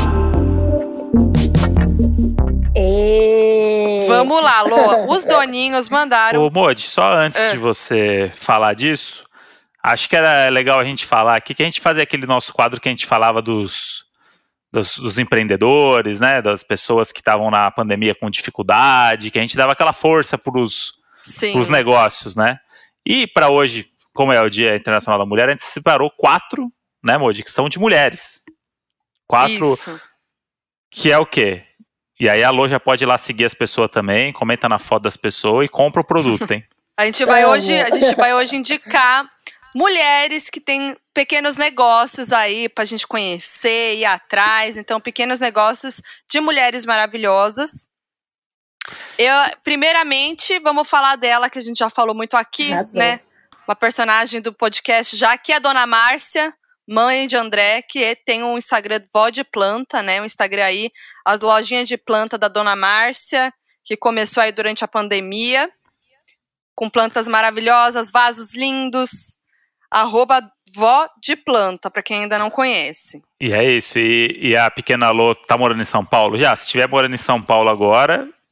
E... Vamos lá, Lô. Os doninhos mandaram... Ô, Modi, só antes é. de você falar disso, acho que era legal a gente falar aqui, que a gente fazia aquele nosso quadro que a gente falava dos, dos, dos empreendedores, né, das pessoas que estavam na pandemia com dificuldade, que a gente dava aquela força para os negócios, né? E para hoje, como é o Dia Internacional da Mulher, a gente separou quatro, né, Modi, que são de mulheres. Quatro, Isso. Que é o quê? E aí a Lô já pode ir lá seguir as pessoas também, comenta na foto das pessoas e compra o produto, hein? A gente vai hoje, a gente vai hoje indicar mulheres que têm pequenos negócios aí pra gente conhecer, ir atrás. Então, pequenos negócios de mulheres maravilhosas. Eu, primeiramente, vamos falar dela, que a gente já falou muito aqui, Razão. né? Uma personagem do podcast já, que é a Dona Márcia, mãe de André, que tem um Instagram Vó de Planta, né? Um Instagram aí, as lojinhas de planta da Dona Márcia, que começou aí durante a pandemia, com plantas maravilhosas, vasos lindos, arroba Vó de Planta, para quem ainda não conhece. E é isso, e, e a pequena Lô tá morando em São Paulo já? Se estiver morando em São Paulo agora,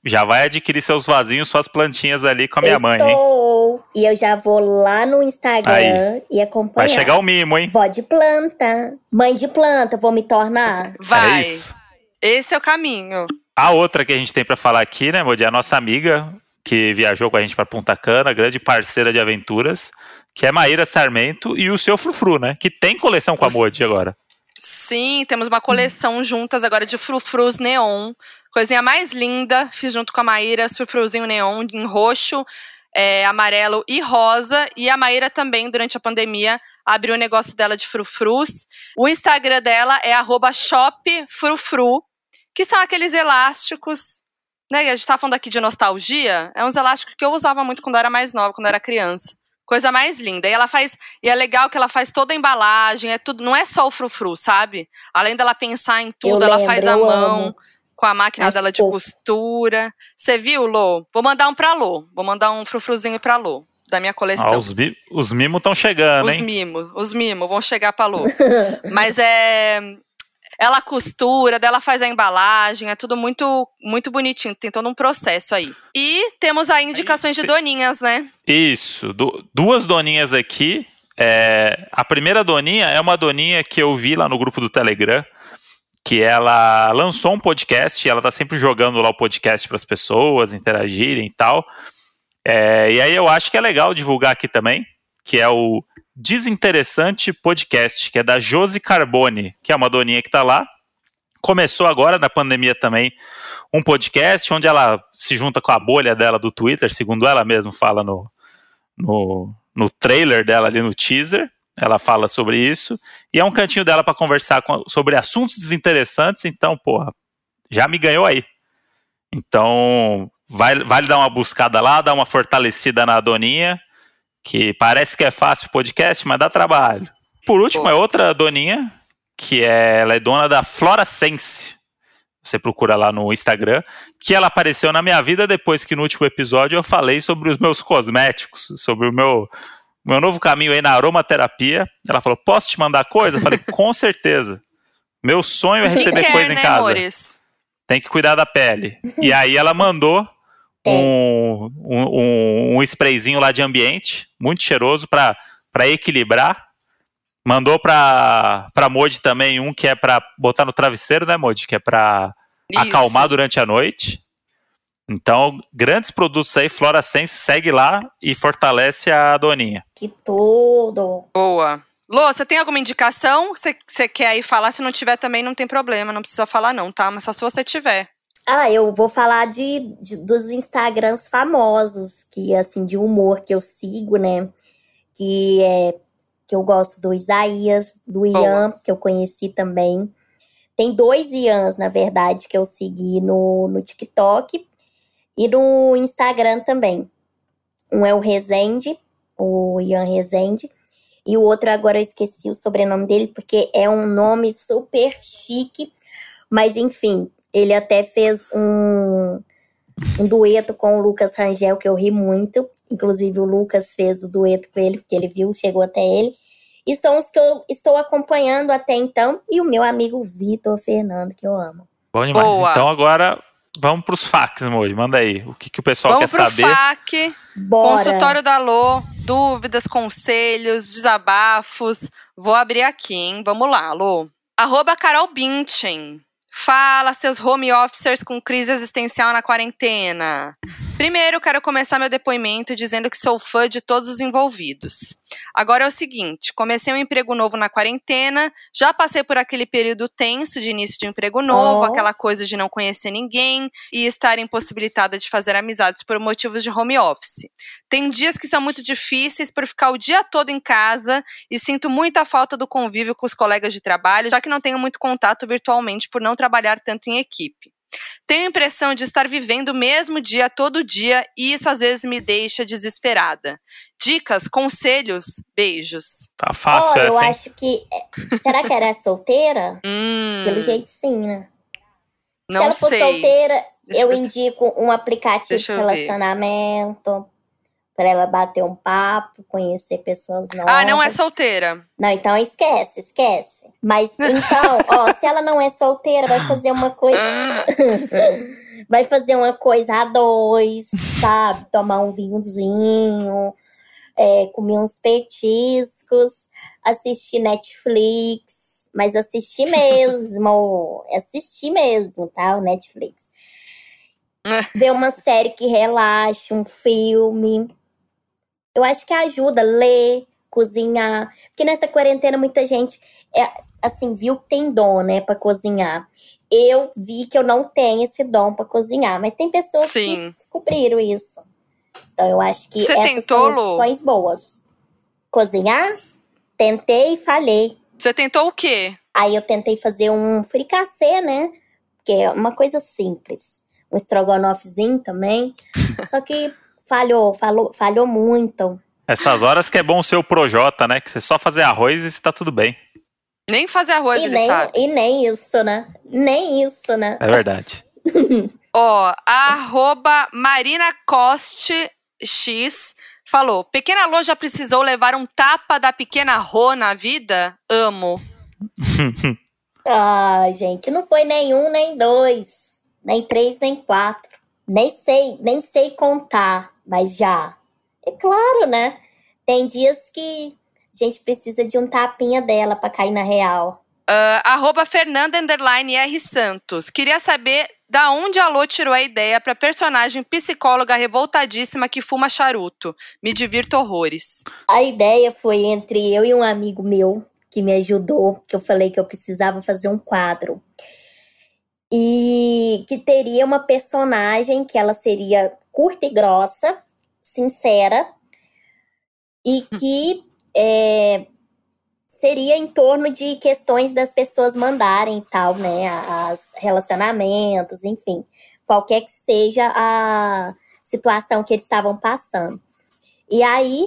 já vai adquirir seus vasinhos, suas plantinhas ali com a minha mãe, hein? Estou. E eu já vou lá no Instagram Aí. e acompanhar. Vai chegar o mimo, hein? Vó de planta. Mãe de planta, vou me tornar. Vai. É isso. Esse é o caminho. A outra que a gente tem pra falar aqui, né, Modi, é a nossa amiga que viajou com a gente pra Punta Cana, grande parceira de aventuras, que é Maíra Sarmento e o seu Frufru, né? Que tem coleção com a Modi agora. Sim, temos uma coleção juntas agora de frufrus neon. Coisinha mais linda, fiz junto com a Maíra, frufruzinho neon em roxo, é, amarelo e rosa. E a Maíra também, durante a pandemia, abriu o negócio dela de frufrus. O Instagram dela é arroba shopfrufru, que são aqueles elásticos, né? A gente tá falando aqui de nostalgia, é uns elásticos que eu usava muito quando eu era mais nova, quando eu era criança. Coisa mais linda. E ela faz. E é legal que ela faz toda a embalagem, é tudo, não é só o frufru, sabe? Além dela pensar em tudo, Eu ela lembro, faz à eu mão, amo. com a máquina Acho dela de fofo. costura. Você viu, Lô? Vou mandar um pra Lô. Vou mandar um frufruzinho pra Lô, da minha coleção. Ó, os, mi- os mimos estão chegando, Os hein? mimos, os mimos vão chegar pra Lô. Mas é. Ela costura, dela faz a embalagem, é tudo muito, muito bonitinho, tem todo um processo aí. E temos aí indicações de doninhas, né? Isso, du- duas doninhas aqui. É, a primeira doninha é uma doninha que eu vi lá no grupo do Telegram, que ela lançou um podcast, ela tá sempre jogando lá o podcast para as pessoas interagirem e tal. É, e aí eu acho que é legal divulgar aqui também, que é o Desinteressante Podcast, que é da Josi Carbone, que é uma doninha que tá lá. Começou agora, na pandemia também, um podcast onde ela se junta com a bolha dela do Twitter, segundo ela mesma fala no, no, no trailer dela ali, no teaser. Ela fala sobre isso. E é um cantinho dela para conversar com, sobre assuntos desinteressantes. Então, porra, já me ganhou aí. Então, vai, vale dar uma buscada lá, dar uma fortalecida na doninha, que parece que é fácil o podcast, mas dá trabalho. Por último, é outra doninha, que é, ela é dona da Florasense. Você procura lá no Instagram, que ela apareceu na minha vida depois que no último episódio eu falei sobre os meus cosméticos, sobre o meu, meu novo caminho aí na aromaterapia. Ela falou, posso te mandar coisa? Eu falei, com certeza. Meu sonho é receber Skincare, coisa em né, casa. amores? Tem que cuidar da pele. E aí ela mandou um, um, um, um sprayzinho lá de ambiente, muito cheiroso, para equilibrar. Mandou pra, pra Modi também um que é pra botar no travesseiro, né, Modi? Que é pra Isso. acalmar durante a noite. Então, grandes produtos aí, Florasense, segue lá e fortalece a doninha. Que tudo. Boa. Lô, você tem alguma indicação? Você, você quer aí falar? Se não tiver também, não tem problema. Não precisa falar não, tá? Mas só se você tiver. Ah, eu vou falar de, de- dos Instagrams famosos, que assim, de humor que eu sigo, né? Que é que eu gosto do Isaías, do Ian, que eu conheci também. Tem dois Ians, na verdade, que eu segui no, no TikTok e no Instagram também. Um é o Rezende, o Ian Rezende, e o outro agora eu esqueci o sobrenome dele, porque é um nome super chique, mas enfim, ele até fez um, um dueto com o Lucas Rangel, que eu ri muito. Inclusive o Lucas fez o dueto com ele, porque ele viu, chegou até ele. E são os que eu estou acompanhando até então. E o meu amigo Vitor Fernando, que eu amo. Bom demais. Boa. Então agora vamos pros fax, Modi. Manda aí. O que, que o pessoal Vamos quer pro saber? F A Q, Bora! consultório da Lô, dúvidas, conselhos, desabafos. Vou abrir aqui, hein? Vamos lá, Lô. Arroba Carol Binchen. Fala, seus home officers com crise existencial na quarentena. Primeiro, quero começar meu depoimento dizendo que sou fã de todos os envolvidos. Agora é o seguinte, comecei um emprego novo na quarentena, já passei por aquele período tenso de início de emprego novo, Oh. aquela coisa de não conhecer ninguém e estar impossibilitada de fazer amizades por motivos de home office. Tem dias que são muito difíceis por ficar o dia todo em casa e sinto muita falta do convívio com os colegas de trabalho, já que não tenho muito contato virtualmente por não trabalhar tanto em equipe. Tenho a impressão de estar vivendo o mesmo dia todo dia e isso às vezes me deixa desesperada. Dicas, conselhos, beijos. Tá fácil Olha, eu essa, hein? acho que... Será que ela é solteira? Hum, Pelo jeito sim, né? não se ela for sei. solteira, Deixa eu eu ver se- indico um aplicativo Deixa de eu ver. relacionamento. Pra ela bater um papo, conhecer pessoas novas. Ah, não é solteira. Não, então esquece, esquece. Mas então, ó, se ela não é solteira, vai fazer uma coisa. vai fazer uma coisa a dois, sabe? Tomar um vinhozinho, é, comer uns petiscos, assistir Netflix, mas assistir mesmo, assistir mesmo, tá? O Netflix. Ver uma série que relaxe, um filme. Eu acho que ajuda, ler, cozinhar. Porque nessa quarentena muita gente, é, assim, viu que tem dom, né, pra cozinhar. Eu vi que eu não tenho esse dom pra cozinhar, mas tem pessoas Sim. que descobriram isso. Então eu acho que Você essas tentou, são opções boas. Cozinhar? Tentei e falhei. Você tentou o quê? Aí eu tentei fazer um fricassê, né? Que é uma coisa simples. Um estrogonofezinho também. Só que falhou, falhou, falhou muito. Essas horas que é bom ser o Projota, né? Que você só fazer arroz e está tudo bem. Nem fazer arroz E ele nem, sabe. e nem isso, né? Nem isso, né? É verdade. Ó, arroba Marina Coste X falou: Pequena Lô já precisou levar um tapa da pequena Rô na vida? Amo. Ah, gente, não foi nem um, nem dois, nem três, nem quatro. Nem sei, nem sei contar, mas já. É claro, né? Tem dias que a gente precisa de um tapinha dela pra cair na real. Uh, arroba Fernanda underline R Santos. Queria saber da onde a Lô tirou a ideia pra personagem psicóloga revoltadíssima que fuma charuto. Me divirto horrores. A ideia foi entre eu e um amigo meu que me ajudou, que eu falei que eu precisava fazer um quadro. E que teria uma personagem que ela seria curta e grossa, sincera, e que é, seria em torno de questões das pessoas mandarem e tal, né? As relacionamentos, enfim. Qualquer que seja a situação que eles estavam passando. E aí,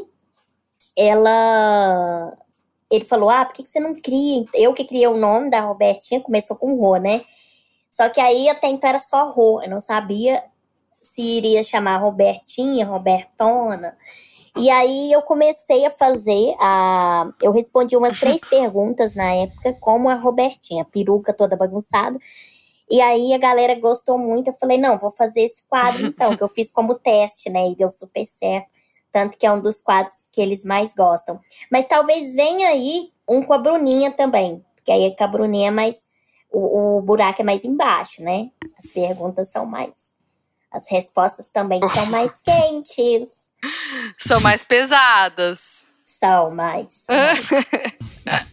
ela... Ele falou, ah, por que você não cria? Eu que criei o nome da Robertinha, começou com Rô, né? Só que aí até então era só Rô. Eu não sabia se iria chamar Robertinha, Robertona. E aí eu comecei a fazer a... Eu respondi umas três perguntas na época, como a Robertinha, peruca toda bagunçada. E aí a galera gostou muito. Eu falei, não, vou fazer esse quadro então, que eu fiz como teste, né? E deu super certo. Tanto que é um dos quadros que eles mais gostam. Mas talvez venha aí um com a Bruninha também. Porque aí com a Bruninha é mais... O, o buraco é mais embaixo, né? As perguntas são mais... As respostas também são mais quentes. São mais pesadas. São mais. São mais.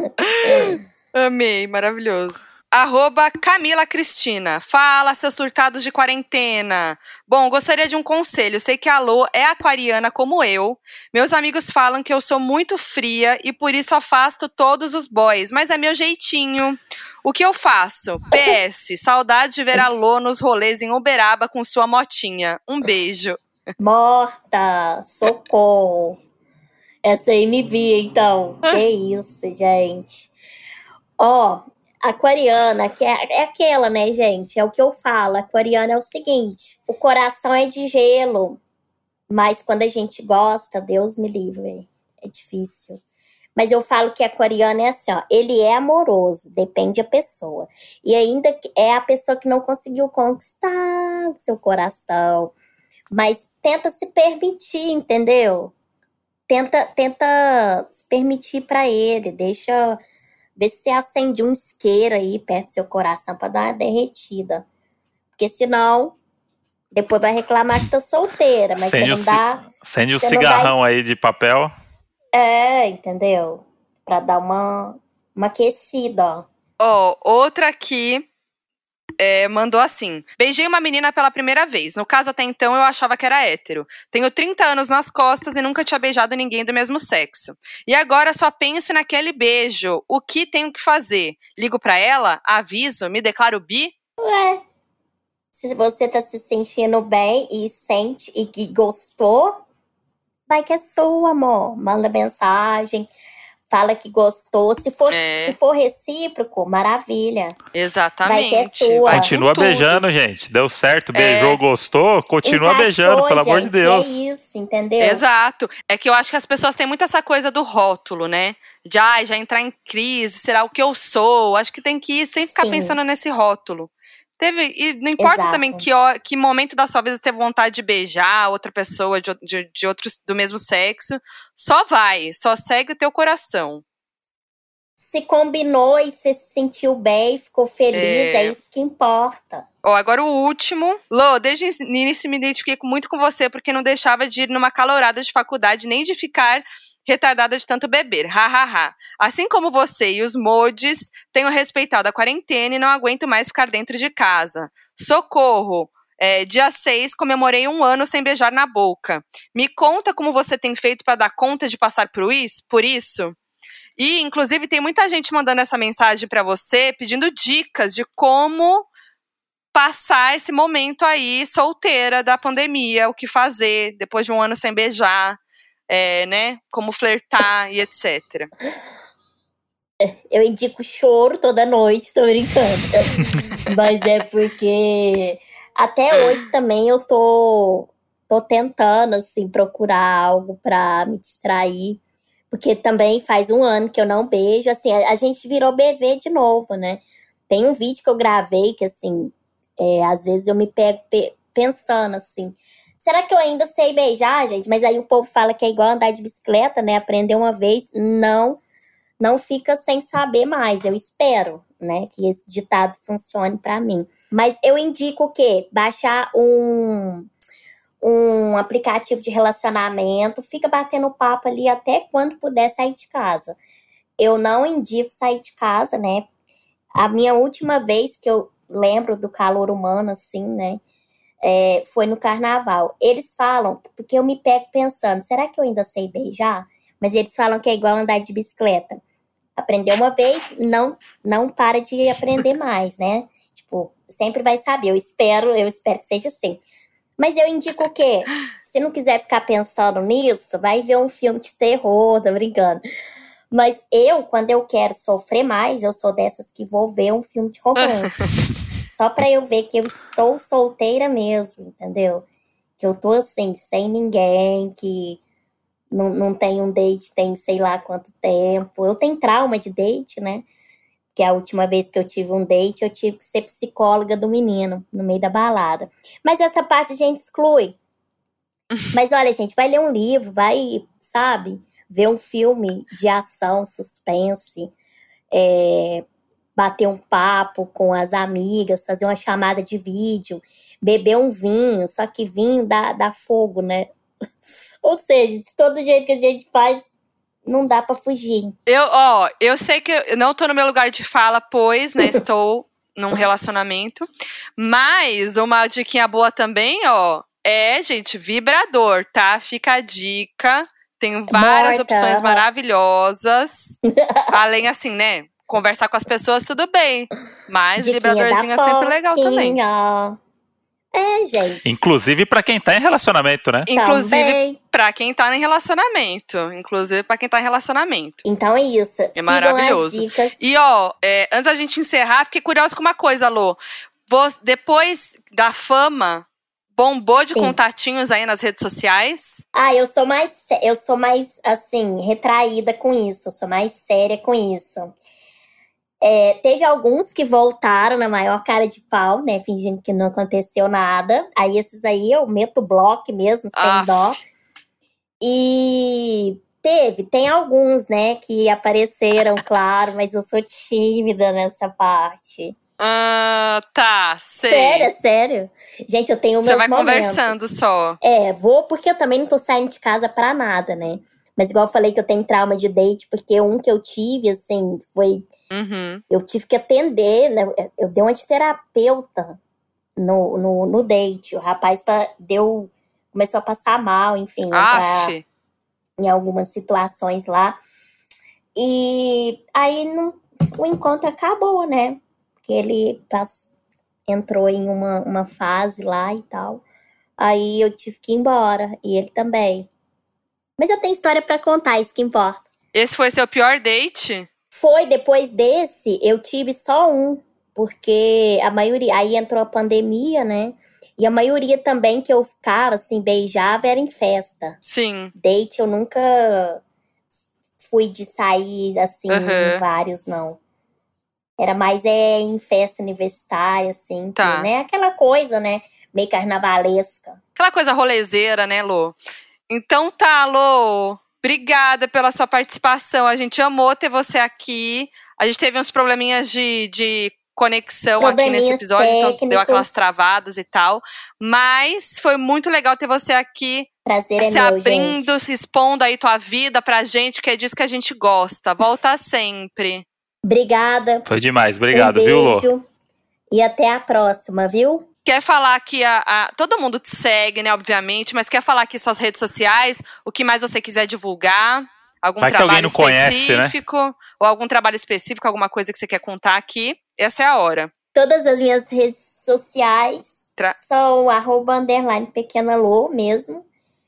Amei, maravilhoso. Arroba Camila Cristina. Fala, seus surtados de quarentena. Bom, gostaria de um conselho. Sei que a Lô é aquariana como eu. Meus amigos falam que eu sou muito fria e por isso afasto todos os boys, mas é meu jeitinho. O que eu faço? P S. Saudade de ver a Lô nos rolês em Uberaba com sua motinha. Um beijo. Morta! Socorro! Essa aí me via, então. Que isso, gente. Ó... Aquariana, que é, é aquela, né, gente? É o que eu falo. Aquariana é o seguinte: o coração é de gelo, mas quando a gente gosta, Deus me livre, é difícil. Mas eu falo que aquariano é assim, ó, ele é amoroso, depende da pessoa. E ainda é a pessoa que não conseguiu conquistar seu coração, mas tenta se permitir, entendeu? Tenta, tenta se permitir pra ele, deixa... Vê se você acende um isqueiro aí perto do seu coração pra dar uma derretida. Porque senão, depois vai reclamar que tá solteira. Mas Acende você não dá... Acende o você não cigarrão dá... aí de papel. É, entendeu? Pra dar uma, uma aquecida, ó. Ó, outra aqui é, mandou assim: beijei uma menina pela primeira vez. No caso, até então, eu achava que era hétero. Tenho trinta anos nas costas e nunca tinha beijado ninguém do mesmo sexo. E agora só penso naquele beijo. O que tenho que fazer? Ligo pra ela? Aviso? Me declaro bi? Ué, se você tá se sentindo bem e sente e que gostou, vai que é sua, amor. Manda mensagem, fala que gostou. Se for, É. se for recíproco, maravilha. Exatamente. Vai que é sua. Vai Continua com tudo. beijando, gente. Deu certo, beijou, É. gostou, continua Encaixou, beijando, pelo amor de gente, Deus. É isso, entendeu? Exato. É que eu acho que as pessoas têm muito essa coisa do rótulo, né? De, ai, já entrar em crise, será o que eu sou? Acho que tem que ir sem ficar Sim. pensando nesse rótulo. Teve, e não importa Exato. também que, ó, que momento da sua vida você teve vontade de beijar outra pessoa de, de, de outros do mesmo sexo. Só vai, só segue o teu coração. Se combinou e você se sentiu bem, ficou feliz, é, é isso que importa. Ó, agora o último. Lô, desde o início me identifiquei muito com você, porque não deixava de ir numa calorada de faculdade, nem de ficar retardada de tanto beber. Ha, ha, ha. Assim como você e os mods, tenho respeitado a quarentena e não aguento mais ficar dentro de casa. Socorro! É, dia seis, comemorei um ano sem beijar na boca. Me conta como você tem feito para dar conta de passar por isso? Por isso? E, inclusive, tem muita gente mandando essa mensagem para você, pedindo dicas de como passar esse momento aí solteira da pandemia, o que fazer depois de um ano sem beijar, é, né? Como flertar e etcétera. Eu indico choro toda noite, tô brincando. Mas é porque até hoje também eu tô, tô tentando, assim, procurar algo pra me distrair. Porque também faz um ano que eu não beijo, assim, a, a gente virou B V de novo, né? Tem um vídeo que eu gravei que, assim, é, às vezes eu me pego pe- pensando, assim, será que eu ainda sei beijar, gente? Mas aí o povo fala que é igual andar de bicicleta, né? Aprender uma vez, não, não fica sem saber mais. Eu espero, né, que esse ditado funcione pra mim. Mas eu indico o quê? Baixar um... um aplicativo de relacionamento, fica batendo papo ali até quando puder sair de casa. Eu não indico sair de casa, né? A minha última vez que eu lembro do calor humano, assim, né? É, foi no carnaval. Eles falam, porque eu me pego pensando, será que eu ainda sei beijar? Mas eles falam que é igual andar de bicicleta. Aprender uma vez, não, não para de aprender mais, né? Tipo, sempre vai saber. Eu espero, eu espero que seja assim. Mas eu indico o quê? Se não quiser ficar pensando nisso, vai ver um filme de terror, tô brincando. Mas eu, quando eu quero sofrer mais, eu sou dessas que vou ver um filme de romance. Só pra eu ver que eu estou solteira mesmo, entendeu? Que eu tô assim, sem ninguém, que não, não tem um date, tem sei lá quanto tempo. Eu tenho trauma de date, né? Que a última vez que eu tive um date, eu tive que ser psicóloga do menino, no meio da balada. Mas essa parte a gente exclui. Mas olha, gente, vai ler um livro, vai, sabe, ver um filme de ação, suspense, é, bater um papo com as amigas, fazer uma chamada de vídeo, beber um vinho, só que vinho dá, dá fogo, né? Ou seja, de todo jeito que a gente faz, não dá pra fugir. Eu, ó, eu sei que eu não tô no meu lugar de fala, pois, né, estou num relacionamento. Mas uma diquinha boa também, ó, é, gente, vibrador, tá? Fica a dica. Tem várias Morta. opções maravilhosas. Além, assim, né, conversar com as pessoas, tudo bem. Mas Diquinha vibradorzinho é da sempre legal também. foquinha. É, gente. Inclusive pra quem tá em relacionamento, né? Inclusive, Também. pra quem tá em relacionamento. Inclusive, pra quem tá em relacionamento. Então é isso. É Sigam maravilhoso. as dicas. E, ó, é, antes da gente encerrar, fiquei curiosa com uma coisa, Lô. Vos- depois da fama, bombou de Sim. contatinhos aí nas redes sociais? Ah, eu sou mais, sé- eu sou mais, assim, retraída com isso. Eu sou mais séria com isso. É, teve alguns que voltaram na maior cara de pau, né? Fingindo que não aconteceu nada. Aí esses aí eu meto bloco mesmo, sem Aff. dó. E teve, tem alguns, né, que apareceram, claro, mas eu sou tímida nessa parte. Ah, tá, sei. Sério, é sério. Gente, eu tenho Você meus vai momentos. conversando só. É, vou porque eu também não tô saindo de casa pra nada, né? Mas igual eu falei que eu tenho trauma de date, porque um que eu tive, assim, foi... Uhum. Eu tive que atender, né? Eu dei uma de terapeuta no, no, no date. O rapaz pa- deu, começou a passar mal, enfim, entrar Aff. em algumas situações lá. E aí não, o encontro acabou, né? Porque ele pass- entrou em uma, uma fase lá e tal. Aí eu tive que ir embora. E ele também. Mas eu tenho história pra contar, isso que importa. Esse foi seu pior date? Foi, depois desse, eu tive só um. Porque a maioria... Aí entrou a pandemia, né? E a maioria também que eu ficava, assim, beijava era em festa. Sim. Date eu nunca fui de sair, assim, em Uhum. vários, não. Era mais é, em festa universitária, assim, Tá. que, né? Aquela coisa, né? Meio carnavalesca. Aquela coisa rolezeira, né, Lô? Então tá, Lô. Obrigada pela sua participação. A gente amou ter você aqui. A gente teve uns probleminhas de, de conexão aqui nesse episódio, técnicos. Então deu aquelas travadas e tal. Mas foi muito legal ter você aqui. Prazer se é meu, abrindo, gente. se expondo aí tua vida pra gente, que é disso que a gente gosta. Volta sempre. Obrigada. Foi demais, obrigado, um viu, Lô? beijo. E até a próxima, viu? Quer falar aqui, a, a, todo mundo te segue, né, obviamente, mas quer falar aqui suas redes sociais, o que mais você quiser divulgar, algum Vai que alguém trabalho não conhece, né? específico, ou algum trabalho específico, alguma coisa que você quer contar aqui, essa é a hora. Todas as minhas redes sociais Tra- são arroba underline pequena Lô mesmo.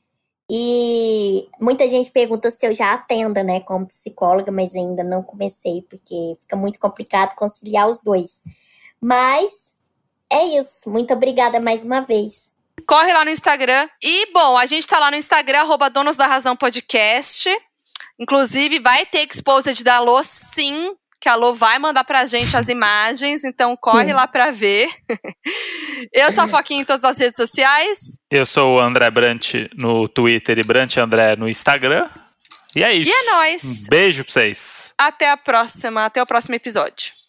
E muita gente pergunta se eu já atendo, né, como psicóloga, mas ainda não comecei, porque fica muito complicado conciliar os dois. Mas é isso. Muito obrigada mais uma vez. Corre lá no Instagram. E, bom, a gente tá lá no Instagram, arroba Donos da Razão Podcast. Inclusive, vai ter exposed da Lô, sim, que a Lô vai mandar pra gente as imagens, então corre Sim. lá pra ver. Eu sou a Foquinha em todas as redes sociais. Eu sou o André Brant no Twitter e Brant André no Instagram. E é isso. E é nóis. Um beijo pra vocês. Até a próxima, até o próximo episódio.